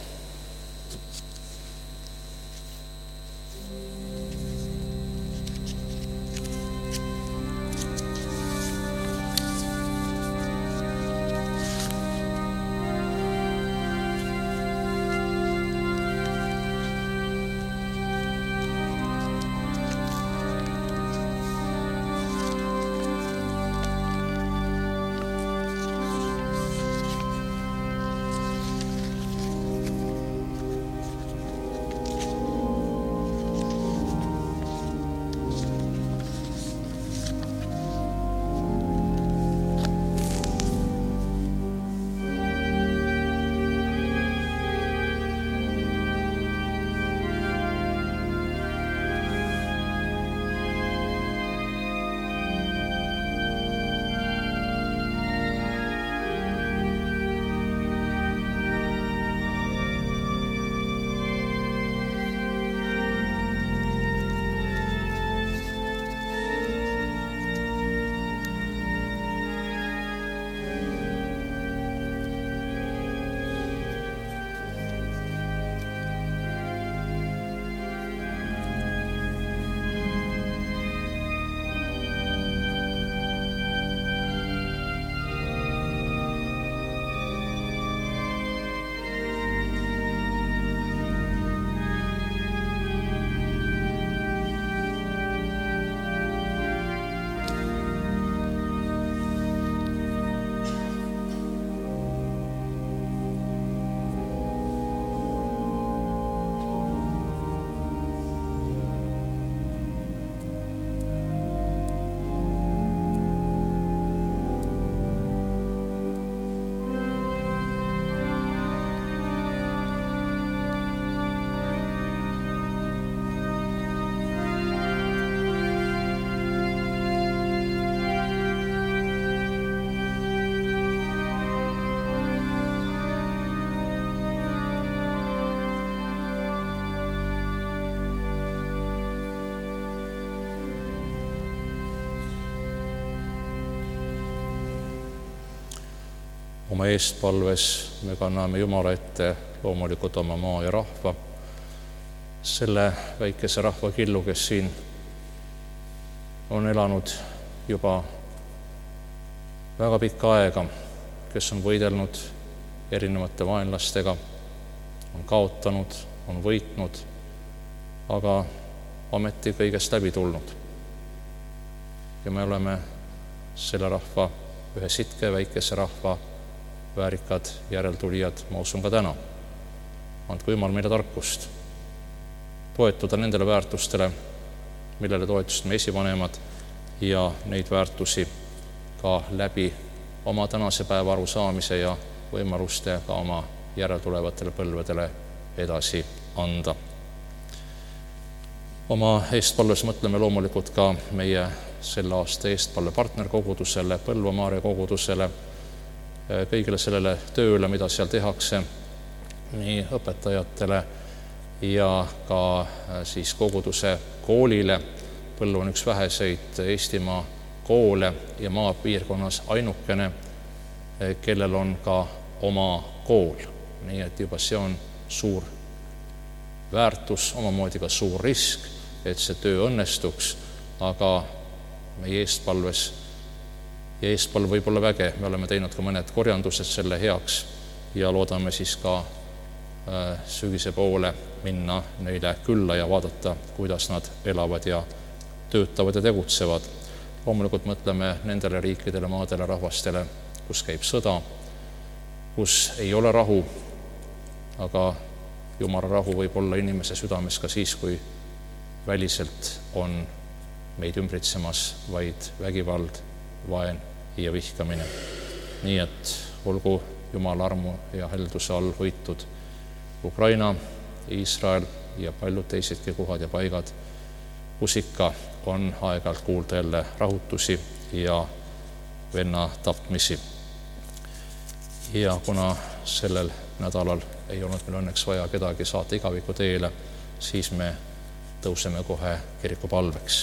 oma eestpalves me kanname Jumala ette loomulikult oma maa ja rahva, selle väikese rahva killu, kes siin on elanud juba väga pikka aega, kes on võidelnud erinevate vaenlastega, on kaotanud, on võitnud, aga ometi kõigest läbi tulnud. Ja me oleme selle rahva, ühe sitke väikese rahva väärikad järeltulijad, ma usun ka täna. Andku Jumal meile tarkust toetuda nendele väärtustele, millele toetust me esivanemad ja neid väärtusi ka läbi oma tänase päeva arusaamise ja võimaluste ka oma järeltulevatele põlvedele edasi anda. Oma eestpalves mõtleme loomulikult ka meie selle aasta eestpalve partnerkogudusele, Põlva Maarja kogudusele, kõigile sellele tööle, mida seal tehakse, nii õpetajatele ja ka siis koguduse koolile. Põllu on üks väheseid Eestimaa koole ja maapiirkonnas ainukene, kellel on ka oma kool. Nii et juba see on suur väärtus, omamoodi ka suur risk, et see töö õnnestuks, aga meie eestpalves ja eestpalv võib olla väge. Me oleme teinud ka mõned korjandused selle heaks ja loodame siis ka äh, sügise poole minna neile külla ja vaadata, kuidas nad elavad ja töötavad ja tegutsevad. Loomulikult mõtleme nendele riikidele, maadele, rahvastele, kus käib sõda, kus ei ole rahu, aga Jumala rahu võib olla inimese südames ka siis, kui väliselt on meid ümbritsemas vaid vägivald, vaen ja vihkamine. Nii et olgu Jumala armu ja helduse all hoitud Ukraina, Iisrael ja paljud teisedki kohad ja paigad, kus ikka on aeg-ajalt kuulda jälle rahutusi ja venna tapmisi. Ja kuna sellel nädalal ei olnud meil õnneks vaja kedagi saata igaviku teele, siis me tõuseme kohe kirikupalveks.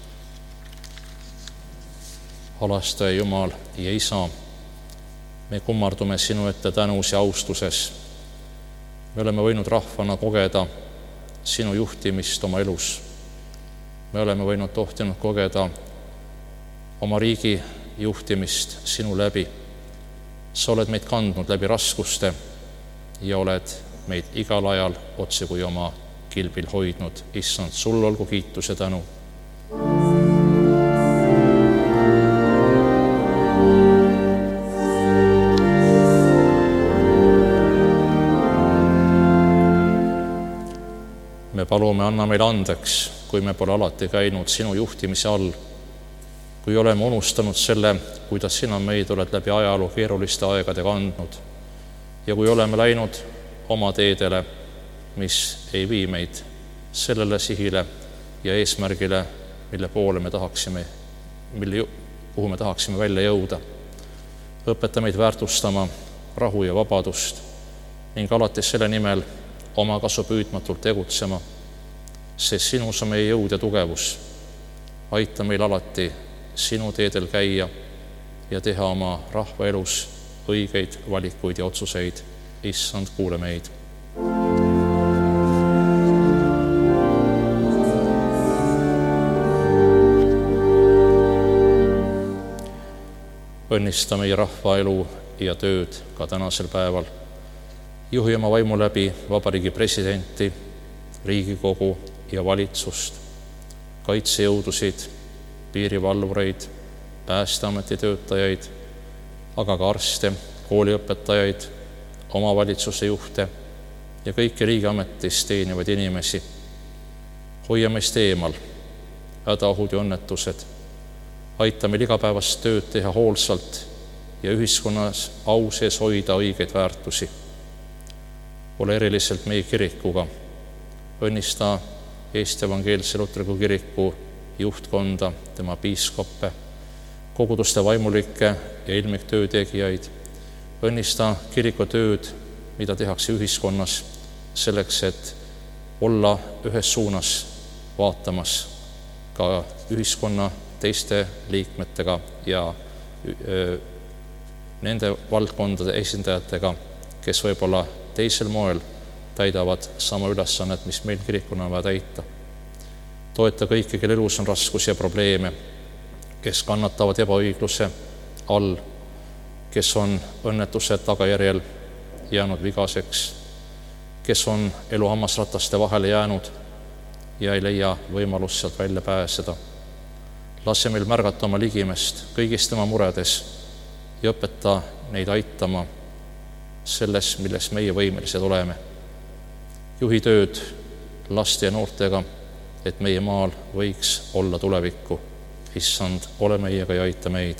Alastaja Jumal ja Isa, me kummardume sinu ette tänus ja austuses. Me oleme võinud rahvana kogeda sinu juhtimist oma elus. Me oleme võinud tohtinud kogeda oma riigi juhtimist sinu läbi. Sa oled meid kandnud läbi raskuste ja oled meid igal ajal otse kui oma kilbil hoidnud. Issand, sul olgu kiitus ja tänu. Me palume, anna meile andeks, kui me pole alati käinud sinu juhtimise all, kui oleme unustanud selle, kuidas sina meid oled läbi ajaloo keeruliste aegade kandnud ja kui oleme läinud oma teedele, mis ei vii meid sellele sihile ja eesmärgile, mille poole me tahaksime, mille, kuhu me tahaksime välja jõuda. Õpeta meid väärtustama rahu ja vabadust ning alati selle nimel oma kasu püüdmatult tegutsema, sest sinus on meie jõud ja tugevus. Aita meil alati sinu teedel käia ja teha oma rahva elus õigeid valikuid ja otsuseid. Issand, kuule meid. Õnnista meie rahva elu ja tööd ka tänasel päeval. Juhi oma vaimu läbi vabariigi presidenti, Riigikogu ja valitsust, kaitsejõudusid, piirivalvureid, Päästeameti töötajaid, aga ka arste, kooliõpetajaid, omavalitsuse juhte ja kõiki riigiametis teenivaid inimesi. Hoia meist eemal hädaohud ja õnnetused. Aita meil igapäevast tööd teha hoolsalt ja ühiskonnas au sees hoida õigeid väärtusi. Ole eriliselt meie kirikuga. Õnnista Eesti Evangeelse Luterliku kiriku juhtkonda, tema piiskoppe, koguduste vaimulikke ja ilmiktöötegijaid. Õnnista kiriku tööd, mida tehakse ühiskonnas, selleks, et olla ühes suunas vaatamas ka ühiskonna teiste liikmetega ja nende valdkondade esindajatega, kes võib-olla teisel moel täidavad sama ülesannet, mis meil kirikuna on vaja täita. Toeta kõiki, kel elus on raskusi ja probleeme, kes kannatavad ebaõigluse all, kes on õnnetuse tagajärjel jäänud vigaseks, kes on elu hammasrataste vahele jäänud ja ei leia võimalust sealt välja pääseda. Lase meil märgata oma ligimest kõigis tema muredes ja õpeta neid aitama selles, milles meie võimelised oleme. Juhi tööd laste ja noortega, et meie maal võiks olla tulevikku. Issand, ole meiega ja aita meid.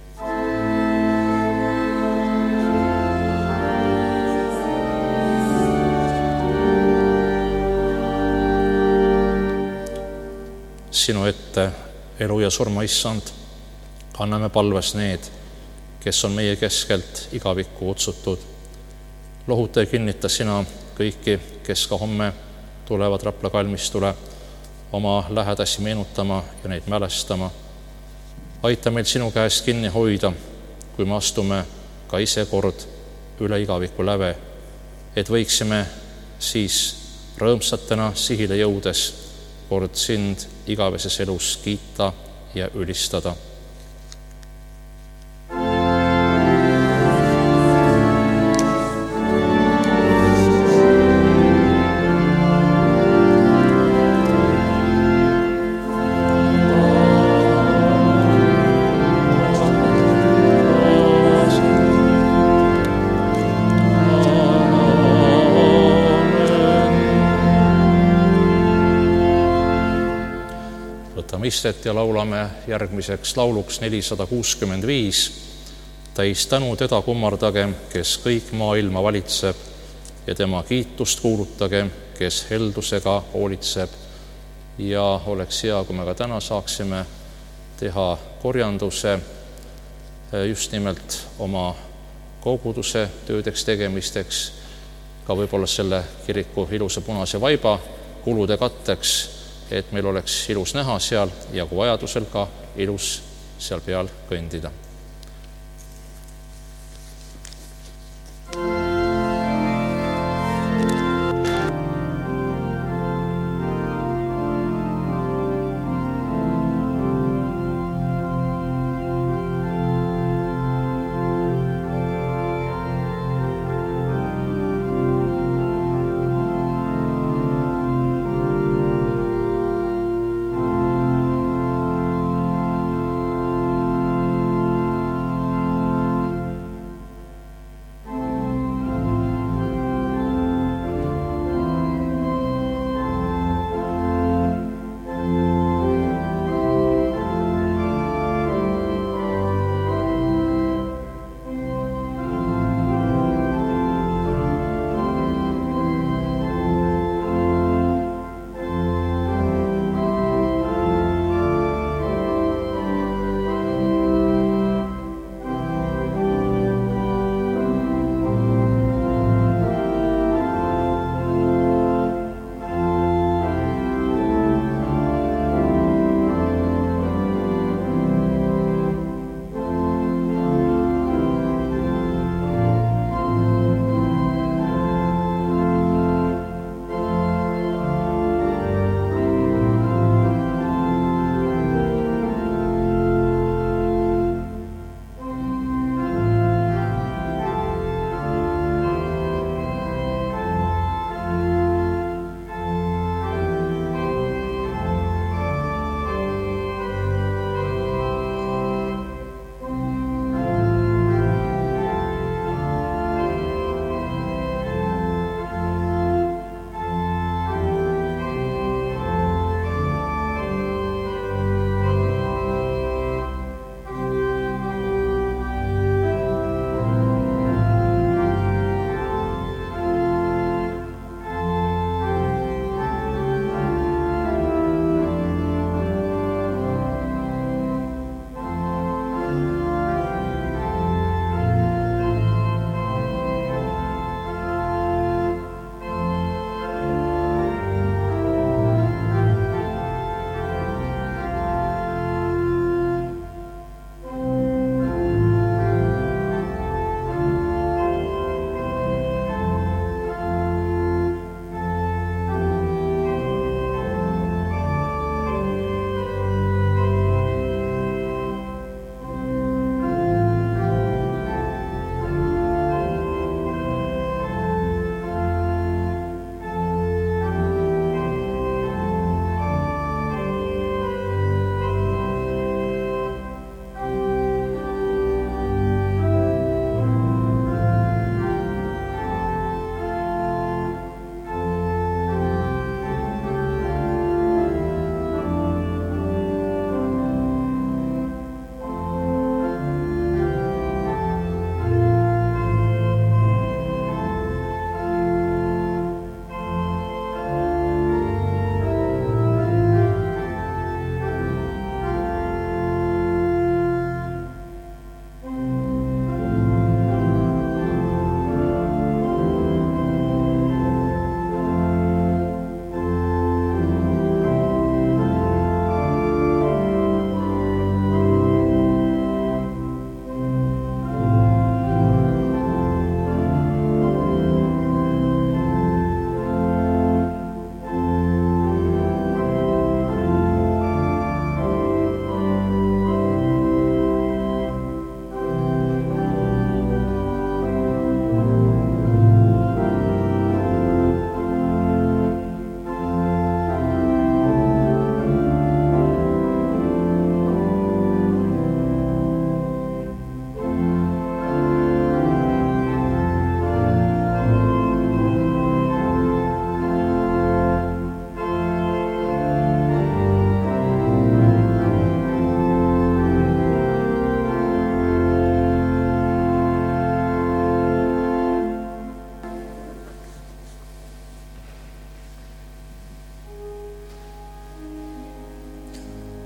Sinu ette, elu ja surma Issand, kanname palves need, kes on meie keskelt igavikku kutsutud. Lohuta ja kinnita sina kõiki, kes ka homme tulevad Rapla kalmistule oma lähedasi meenutama ja neid mälestama. Aita meil sinu käest kinni hoida, kui me astume ka ise kord üle igaviku läve, et võiksime siis rõõmsatena sihile jõudes kord sind igaveses elus kiita ja ülistada. Istet ja laulame järgmiseks lauluks nelisada kuuskümmend viis. Täis tänu teda kummardage, kes kõik maailma valitseb, ja tema kiitust kuulutage, kes heldusega hoolitseb. Ja oleks hea, kui me ka täna saaksime teha korjanduse just nimelt oma koguduse töödeks tegemisteks, ka võib-olla selle kiriku ilusa punase vaiba kulude katteks, et meil oleks ilus näha seal ja kui vajadusel ka ilus seal peal kõndida.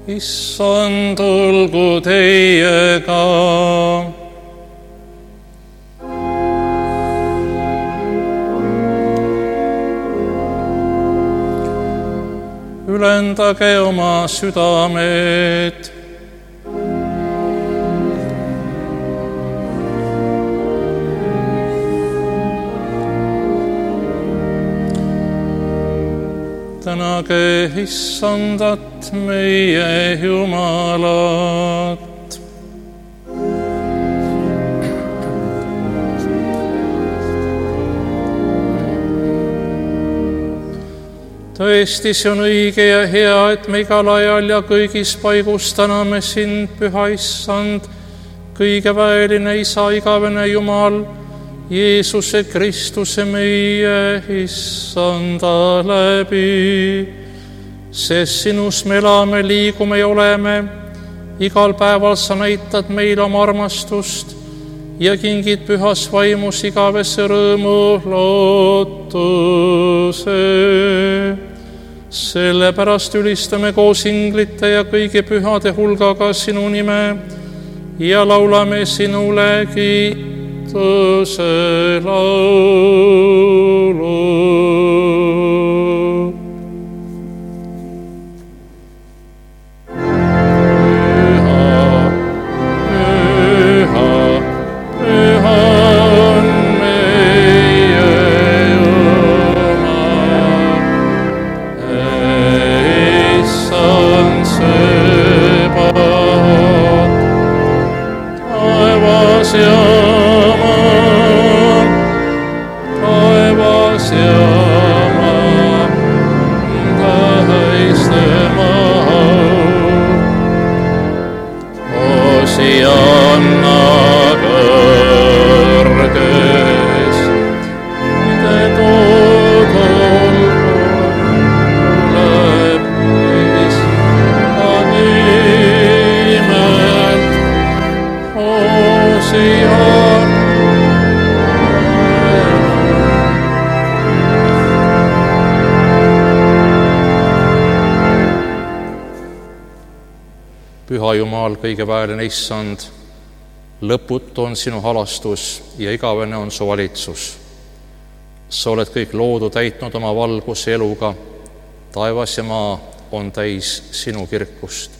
issand olgu teiega. Ülendage oma südamed. Tänage issandat meie Jumalat. Tõesti, see on õige ja hea, et me igal ajal ja kõigis paigus täname sind, püha issand, kõigeväeline Isa, igavene Jumal, Jeesuse Kristuse meie issanda läbi, sest sinus me elame, liigume ja oleme. Igal päeval sa näitad meile oma armastust ja kingid pühas vaimus igavese rõõmu lootuse. Sellepärast ülistame koos inglite ja kõigi pühade hulgaga sinu nime ja laulame sinule kiituse laulu. Püha Jumal, kõigeväeline issand, lõputu on sinu halastus ja igavene on su valitsus. Sa oled kõik loodu täitnud oma valguse eluga, taevas ja maa on täis sinu kirkust.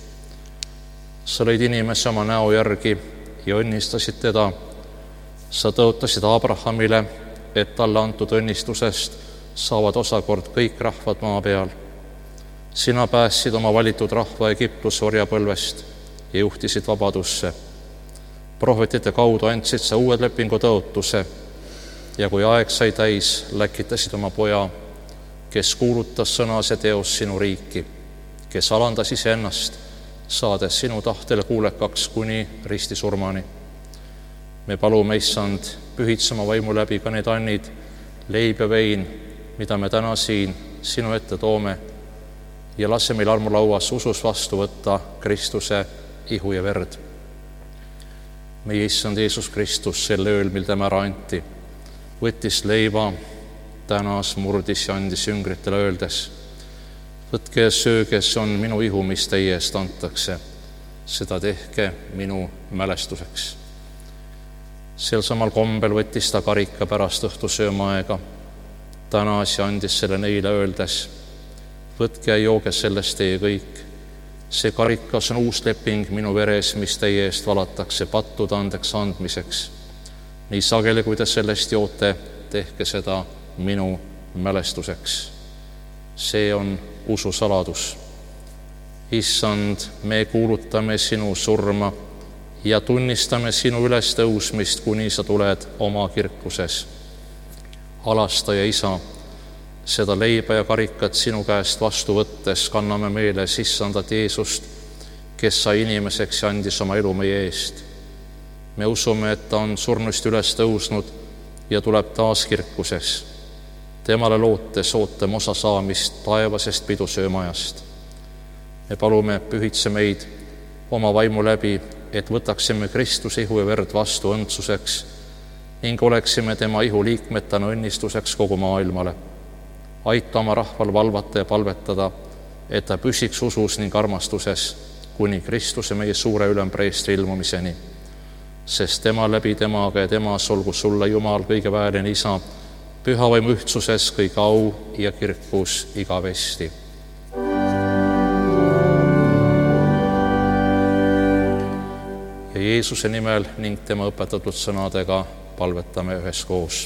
Sa lõid inimese oma näo järgi ja õnnistasid teda. Sa tõotasid Abrahamile, et talle antud õnnistusest saavad osakord kõik rahvad maa peal. Sina päästsid oma valitud rahva Egiptuse orjapõlvest ja juhtisid vabadusse. Prohvetite kaudu andsid sa uued lepingu tõotuse ja kui aeg sai täis, läkitasid oma poja, kes kuulutas sõnas ja teos sinu riiki, kes alandas iseennast, saades sinu tahtele kuulekaks kuni ristisurmani. Me palume, issand, pühitse oma vaimu läbi ka need annid, leib ja vein, mida me täna siin sinu ette toome, ja lase meil armulauas usus vastu võtta Kristuse ihu ja verd. Meie issand Jeesus Kristus selle ööl, mil tema ära anti, võttis leiva, tänas, murdis ja andis jüngritele öeldes: võtke ja sööge, see on minu ihu, mis teie eest antakse. Seda tehke minu mälestuseks. Sel samal kombel võttis ta karika pärast õhtusöömaaega, tänas ja andis selle neile öeldes: võtke ja jooge sellest teie kõik. See karikas on uus leping minu veres, mis teie eest valatakse pattude andeks andmiseks. Nii sageli, kui te sellest joote, tehke seda minu mälestuseks. See on usu saladus. Issand, me kuulutame sinu surma ja tunnistame sinu ülestõusmist, kuni sa tuled oma kirkuses. Alastaja Isa, seda leiba ja karikat sinu käest vastu võttes kanname meile issandat Jeesust, kes sai inimeseks ja andis oma elu meie eest. Me usume, et ta on surnust üles tõusnud ja tuleb taas kirkuses. Temale lootes ootame osa saamist taevasest pidusöömajast. Me palume, pühitse meid oma vaimu läbi, et võtaksime Kristuse ihu ja verd vastu õndsuseks ning oleksime tema ihu liikmetana õnnistuseks kogu maailmale. Aita oma rahval valvata ja palvetada, et ta püsiks usus ning armastuses kuni Kristuse meie suure ülempreestri ilmumiseni, sest tema läbi temaga ja temas olgu sulle, Jumal, kõige väeline Isa, püha vaimu ühtsuses kõik au ja kirkus igavesti. Ja Jeesuse nimel ning tema õpetatud sõnadega palvetame üheskoos.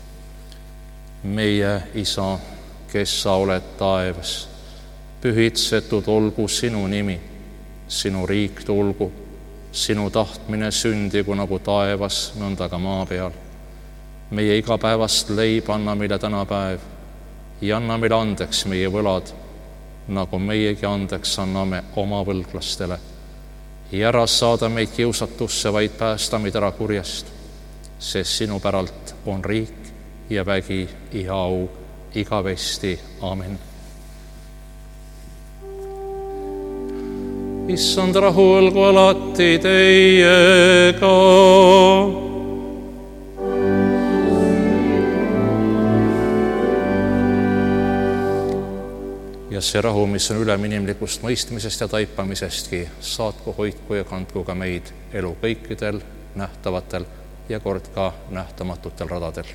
Meie Isa, kes sa oled taevas, pühitsetud olgu sinu nimi, sinu riik tulgu, sinu tahtmine sündigu nagu taevas, nõnda ka maa peal. Meie igapäevast leib anna meile täna päev ja anna meile andeks meie võlad, nagu meiegi andeks anname oma võlglastele. Ja ära saada meid kiusatusse, vaid päästa meid ära kurjast, sest sinu päralt on riik ja vägi ja au igavesti. Amen. Issand, rahu olgu alati teiega. Ja see rahu, mis on ülem inimlikust mõistmisest ja taipamisestki, saatku, hoidku ja kandku ka meid elu kõikidel nähtavatel ja kord ka nähtamatutel radadel.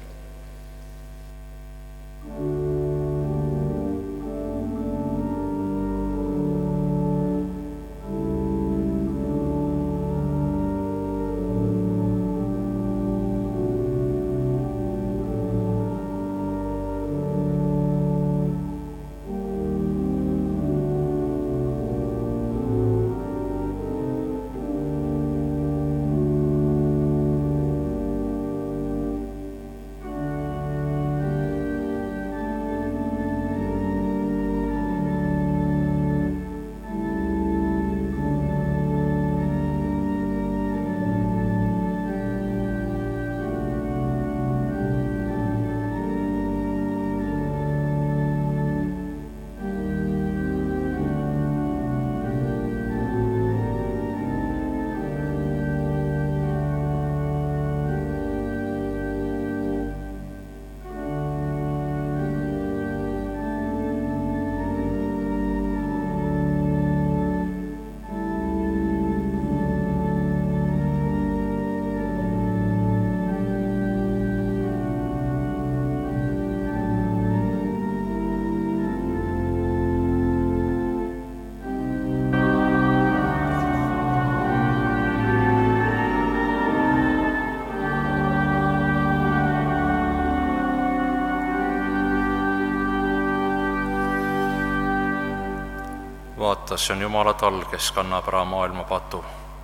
Vaata, see on Jumala tall, kes kannab ära maailma patu.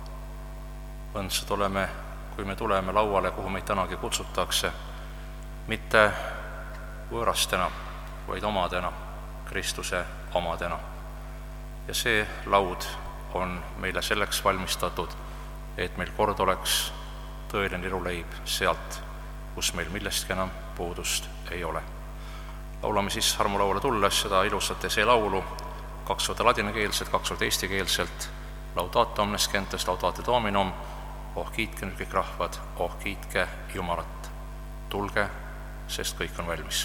Õndsad oleme, kui me tuleme lauale, kuhu meid tänagi kutsutakse, mitte võõrastena, vaid omadena, Kristuse omadena. Ja see laud on meile selleks valmistatud, et meil kord oleks tõeline eluleib sealt, kus meil millestki enam puudust ei ole. Laulame siis armulauale tulles seda ilusat see laulu, kaks korda ladinakeelselt, kaks korda eestikeelselt, Laudato omnes gentes, Laudate Dominum, oh kiitke nüüd kõik rahvad, oh kiitke Jumalat. Tulge, sest kõik on valmis.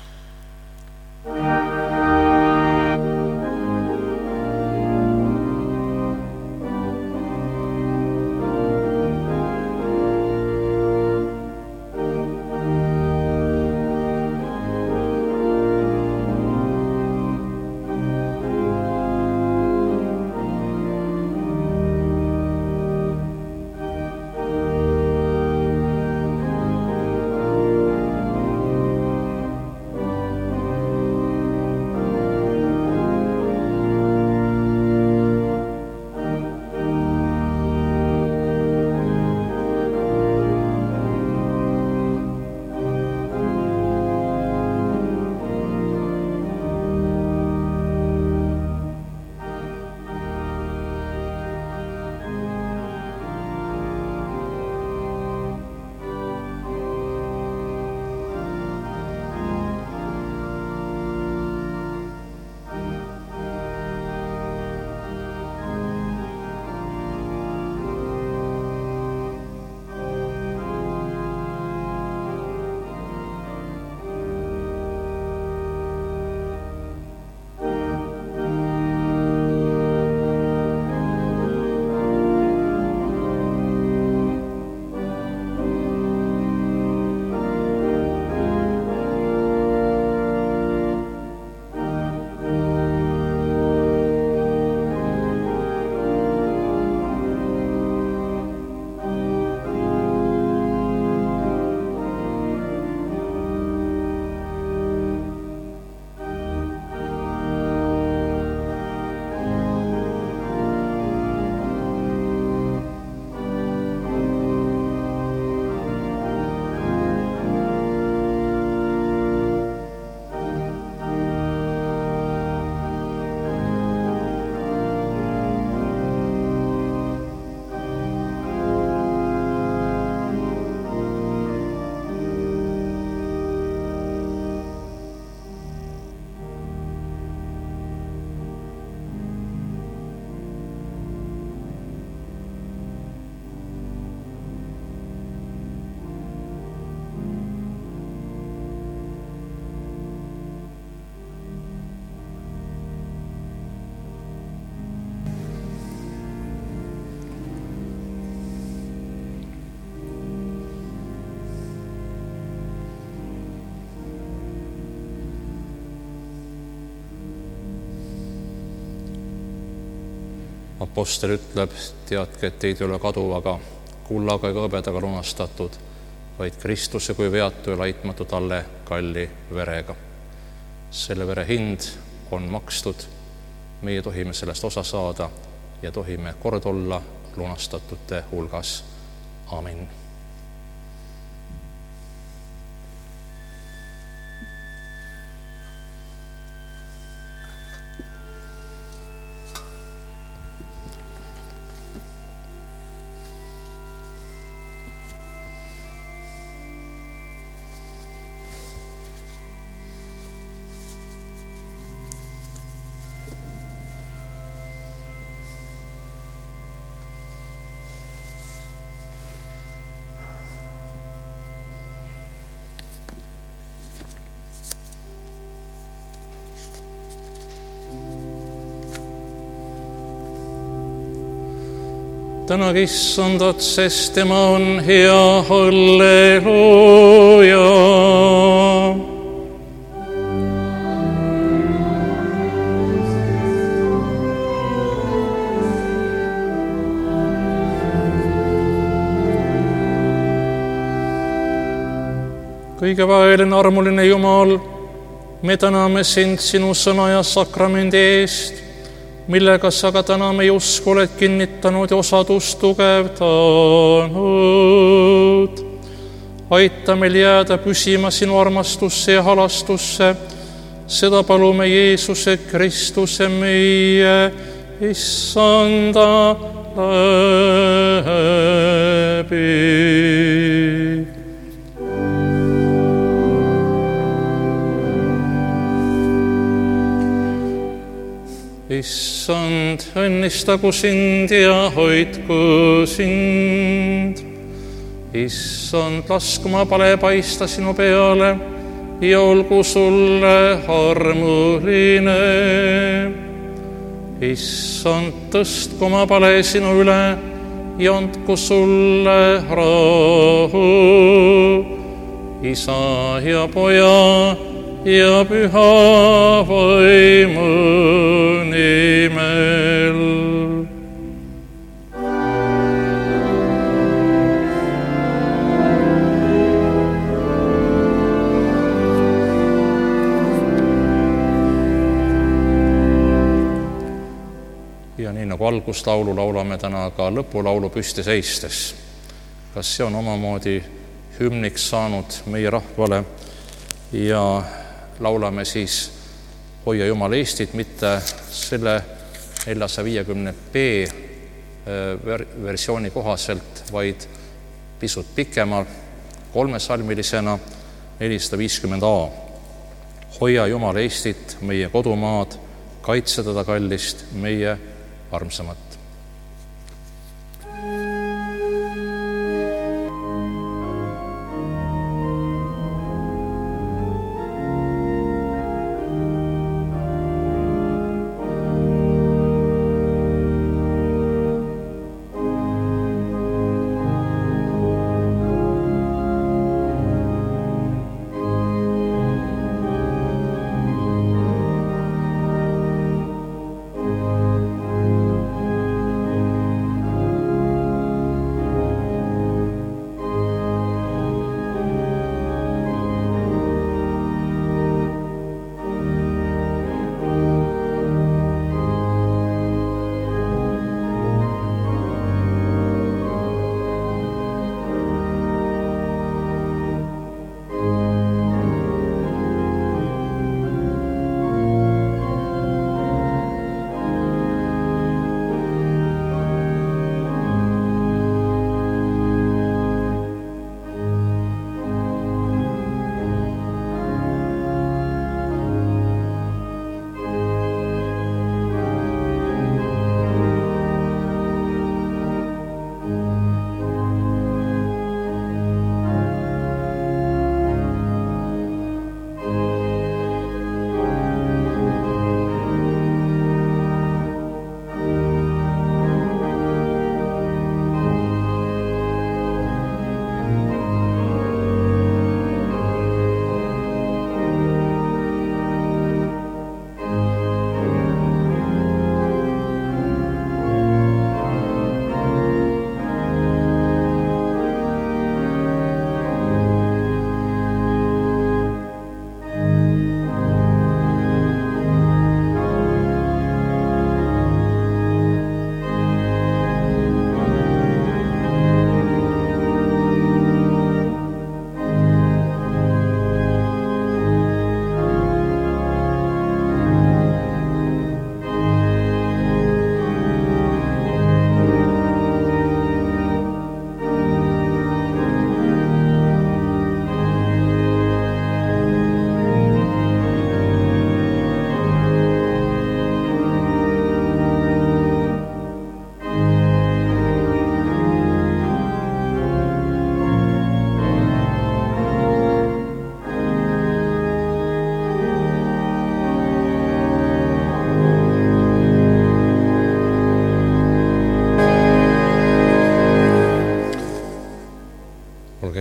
Apostel ütleb, teadke, et teid ei ole kaduvaga, kullaga ega hõbedaga lunastatud, vaid Kristuse kui veatu ja laitmatu talle kalli verega. Selle vere hind on makstud, meie tohime sellest osa saada ja tohime kord olla lunastatute hulgas. Amin. Tänage Issandat, sest tema on hea, halleluuja. Kõige vaeline armuline Jumal, me täname sind sinu sõna ja sakramendi eest, millega sa ka täna meie usku oled kinnitanud ja osadust tugevdanud. Aita meil jääda püsima sinu armastusse ja halastusse, seda palume Jeesuse Kristuse meie Issanda läbi. Issand, õnnistagu sind ja hoidku sind. Issand, lasku oma pale paista sinu peale ja olgu sulle armuline. Issand, tõstku oma pale sinu üle ja andku sulle rahu. Isa ja Poja ja Püha Vaimu nimel. Ja nii nagu alguslaulu laulame täna ka lõpulaulu püsti seistes. Kas see on omamoodi hümniks saanud meie rahvale ja laulame siis Hoia Jumal Eestit, mitte selle neljasaja viiekümne B versiooni kohaselt, vaid pisut pikema kolmesalmilisena nelisada viiskümmend A. Hoia Jumal Eestit, meie kodumaad, kaitse teda kallist, meie armsamat.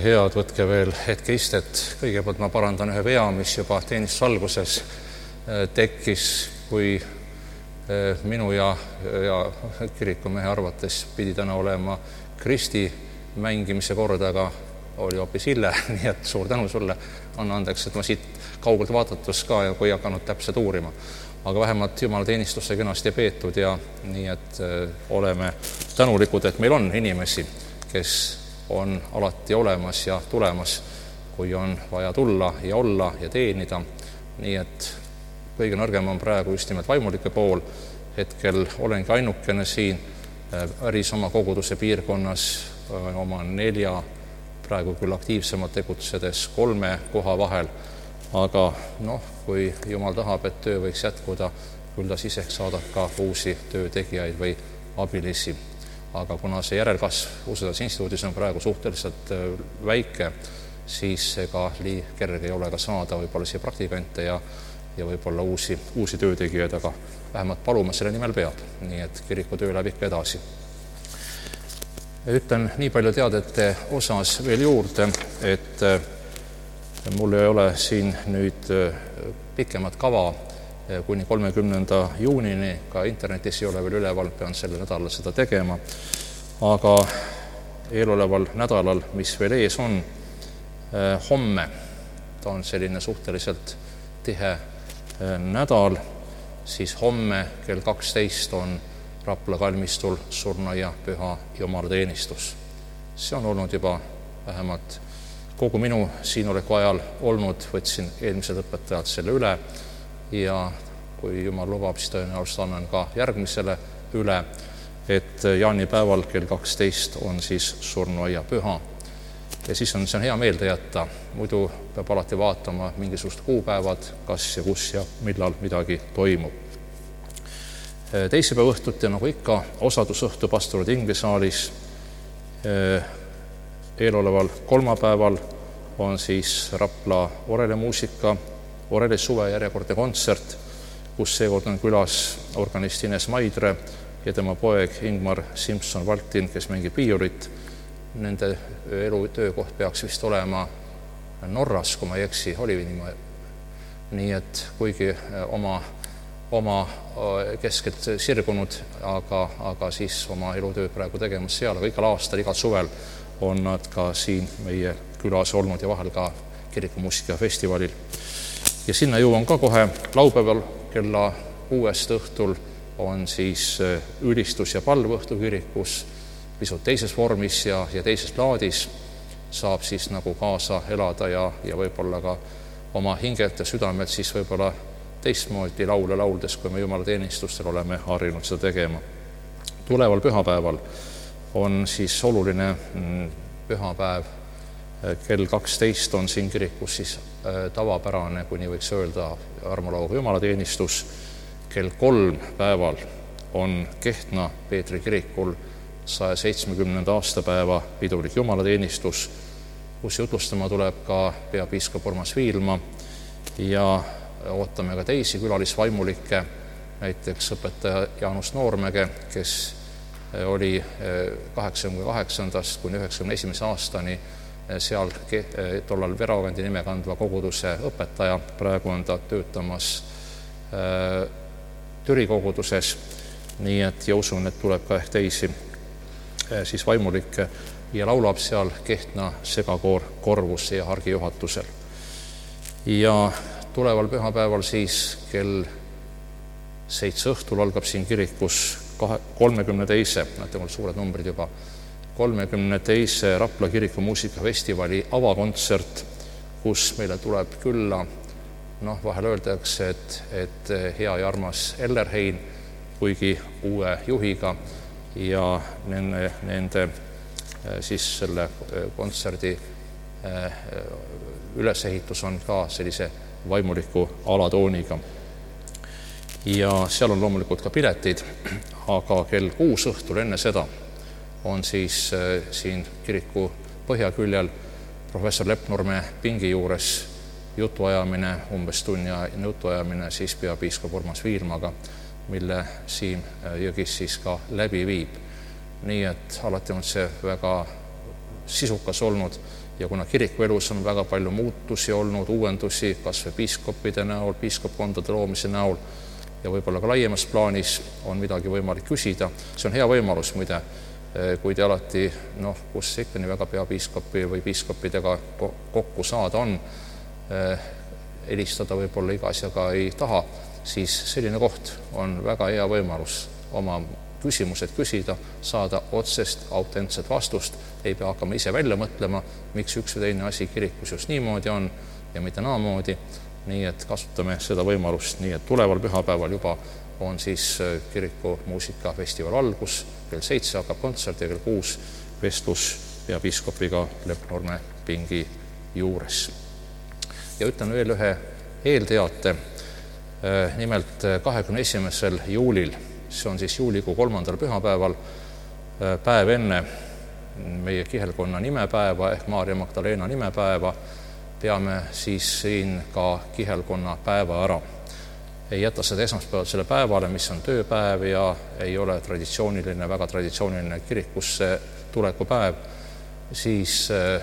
olge head, võtke veel hetke istet. Kõigepealt ma parandan ühe vea, mis juba teenistuse alguses tekkis, kui minu ja, ja kirikumehe arvates pidi täna olema Kristi mängimise kord, aga oli hoopis Ille, nii et suur tänu sulle. Anna andeks, et ma siit kaugelt vaadatus ka ja kui ei hakanud täpselt uurima. Aga vähemalt Jumala teenistusse kenasti peetud ja nii, et oleme tänulikud, et meil on inimesi, kes on alati olemas ja tulemas, kui on vaja tulla ja olla ja teenida. Nii et kõige nõrgem on praegu just nimelt vaimulike pool. Hetkel olengi ainukene siin päris oma koguduse piirkonnas oma nelja praegu küll aktiivsemalt tegutsedes kolme koha vahel. Aga noh, kui Jumal tahab, et töö võiks jätkuda, küll ta siis ehk saadab ka uusi töötegijaid või abilisi. Aga kuna see järelkasv Usuteaduse Instituudis on praegu suhteliselt väike, siis ega lii kerge ei ole ka saada võib-olla siia praktikante ja ja võib-olla uusi, uusi töötegijaid, aga vähemalt palume selle nimel peab, nii et kiriku töö läheb ikka edasi. Ütlen nii palju teadete osas veel juurde, et mul ei ole siin nüüd pikemat kava kuni kolmekümnenda juunini, ka internetis ei ole veel üleval, pean selle nädalal seda tegema, aga eeloleval nädalal, mis veel ees on, homme, ta on selline suhteliselt tihe nädal, siis homme kell kaksteist on Rapla kalmistul surnuaia püha jumalateenistus. See on olnud juba vähemalt kogu minu siinoleku ajal olnud, võtsin eelmised õpetajad selle üle ja kui Jumal lubab, siis tõenäoliselt annan ka järgmisele üle, et jaanipäeval kell kaksteist on siis surnuaia püha. Ja siis on see on hea meelde jätta, muidu peab alati vaatama mingisugust kuupäevad, kas ja kus ja millal midagi toimub. Teisipäeva õhtuti, nagu ikka, osadusõhtu pastorud Inglisaalis. Eeloleval kolmapäeval on siis Rapla Orele muusika, Orele suve järjekordne kontsert, kus seekord on külas organist Ines Maidre ja tema poeg Ingmar Simson-Valtin, kes mängib viiulit. Nende elu töökoht peaks vist olema Norras, kui ma ei eksi, oli niimoodi. Nii et kuigi oma, oma keskelt sirgunud, aga, aga siis oma elutöö praegu tegemas seal, aga igal aastal, igal suvel on nad ka siin meie külas olnud ja vahel ka kirikumuusikafestivalil. Ja sinna jõuan ka kohe laupäeval kella kuuest õhtul on siis ülistus ja palv õhtu kirikus, pisut teises vormis ja, ja teises laadis, saab siis nagu kaasa elada ja, ja võib-olla ka oma hingelt ja südamelt siis võib-olla teistmoodi laule lauldes, kui me Jumala teenistustel oleme harjunud seda tegema. Tuleval pühapäeval on siis oluline pühapäev, kell kaksteist on siin kirikus siis tavapärane, kui nii võiks öelda, armulauga Jumala teenistus. Kell kolm päeval on Kehtna Peetri kirikul saja seitsmekümnenda aastapäeva pidulik jumalateenistus, kus jutlustama tuleb ka peapiiskop Urmas Viilma ja ootame ka teisi külalisvaimulikke, näiteks õpetaja Jaanus Noormäge, kes oli kaheksakümne kaheksandast kuni üheksakümne esimese aastani seal tollal Veravandi nime kandva koguduse õpetaja, praegu on ta töötamas Türi koguduses, nii et ja usun, et tuleb ka ehk teisi siis vaimulikke ja laulab seal Kehtna segakoor Korvuse ja Hargi juhatusel. Ja tuleval pühapäeval siis kell seitse õhtul algab siin kirikus kolmekümne teise, näete mul suured numbrid juba, kolmekümne teise Rapla kiriku muusikafestivali avakontsert, kus meile tuleb külla, noh, vahel öeldakse, et, et hea ja armas Ellerhein, kuigi uue juhiga, ja nende, nende siis selle kontserdi ülesehitus on ka sellise vaimuliku alatooniga. Ja seal on loomulikult ka piletid, aga kell kuus õhtul enne seda on siis siin kiriku põhjaküljel professor Leppnurme pingi juures jutuajamine, umbes tunnia jutuajamine siis peapiiskop Urmas Viilmaga, mille Siim Jõgis siis ka läbi viib. Nii et alati on see väga sisukas olnud ja kuna kirikuelus on väga palju muutusi olnud, uuendusi, kas või piiskopide näol, piiskopkondade loomise näol ja võib-olla ka laiemas plaanis on midagi võimalik küsida. See on hea võimalus, muide, kui te alati, noh, kus ikka nii väga peapiiskopi või piiskopidega kokku saada on, helistada võib-olla iga asjaga ei taha, siis selline koht on väga hea võimalus oma küsimused küsida, saada otsest autentset vastust, ei pea hakkama ise välja mõtlema, miks üks või teine asi kirikus just niimoodi on ja mitte naamoodi. Nii et kasutame seda võimalust, nii et tuleval pühapäeval juba on siis kiriku muusikafestival algus, kell seitse hakkab kontsert ja kell kuus vestlus peapiiskopiga Lepp Nurme pingi juures. Ja ütlen veel ühe eelteate, nimelt kahekümne esimesel juulil, see on siis juulikuu kolmandal pühapäeval, päev enne meie kihelkonna nimepäeva ehk Maarja Magdalena nimepäeva, peame siis siin ka kihelkonna päeva ära. Ei jäta seda esmaspäevasele päevale, mis on tööpäev ja ei ole traditsiooniline, väga traditsiooniline kirikusse tuleku päev, siis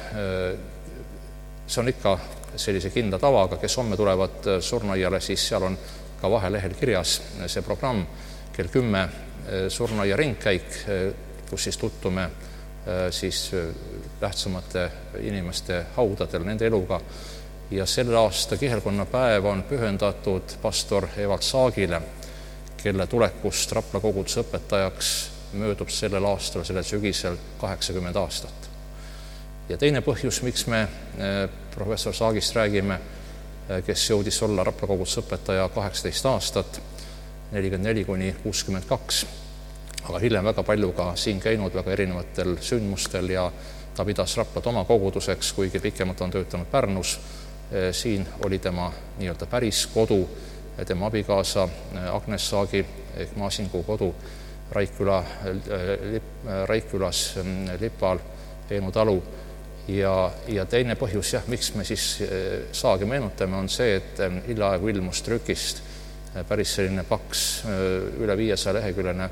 see on ikka sellise kindla tavaga, kes homme tulevad surnuaiale, siis seal on ka vahelehel kirjas see programm, kell kümme surnuaia ringkäik, kus siis tuttume siis tähtsamate inimeste haudadel, nende eluga. Ja selle aasta kihelkonna päev on pühendatud pastor Evald Saagile, kelle tulekust Rapla koguduse õpetajaks möödub sellel aastal, sellel sügisel kaheksakümmend aastat. Ja teine põhjus, miks me professor Saagist räägime, kes jõudis olla Rapla koguduse õpetaja kaheksateist aastat, nelikümmend neli kuni kuuskümmend kaks, aga hiljem väga palju ka siin käinud väga erinevatel sündmustel ja ta pidas Raplat oma koguduseks, kuigi pikemalt on töötanud Pärnus. Siin oli tema nii-öelda päris kodu, tema abikaasa Agnes Saagi ehk Maasingu kodu Raikküla, Raikkülas Lipal, Eenu talu. Ja, ja teine põhjus, jah, miks me siis Saagi meenutame, on see, et hiljaaegu ilmus trükist päris selline paks üle viiesaja leheküljene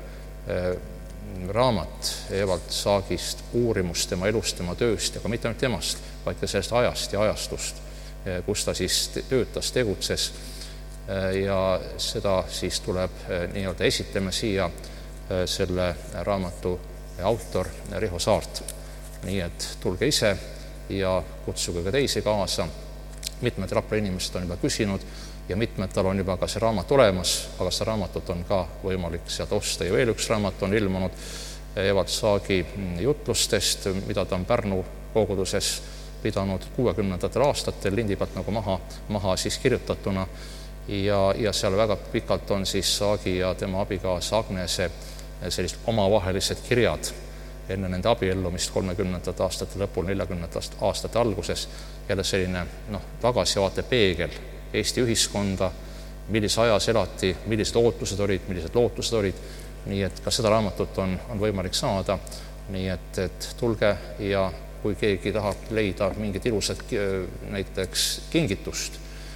raamat Evald Saagist, uurimus tema elust, tema tööst ja ka mitte ainult temast, vaid ka sellest ajast ja ajastust, kus ta siis töötas, tegutses ja seda siis tuleb nii-öelda esitlema siia selle raamatu autor Riho Saart. Nii et tulge ise ja kutsuge ka teisi kaasa. Mitmed Rapla inimesed on juba küsinud ja mitmed tal on juba ka see raamat olemas, aga seda raamatut on ka võimalik sealt osta. Ja veel üks raamat on ilmunud Evald Saagi jutlustest, mida ta on Pärnu koguduses pidanud kuuekümnendatel aastatel lindi pealt nagu maha, maha siis kirjutatuna ja, ja seal väga pikalt on siis Saagi ja tema abikaasa Agnese sellised omavahelised kirjad enne nende abiellumist kolmekümnendate aastate lõpul, neljakümnendate aastate alguses, jälle selline noh, tagasivaate peegel Eesti ühiskonda, millise ajas elati, millised ootused olid, millised lootused olid, nii et ka seda raamatut on, on võimalik saada, nii et, et tulge ja kui keegi tahab leida mingit ilusat näiteks kingitust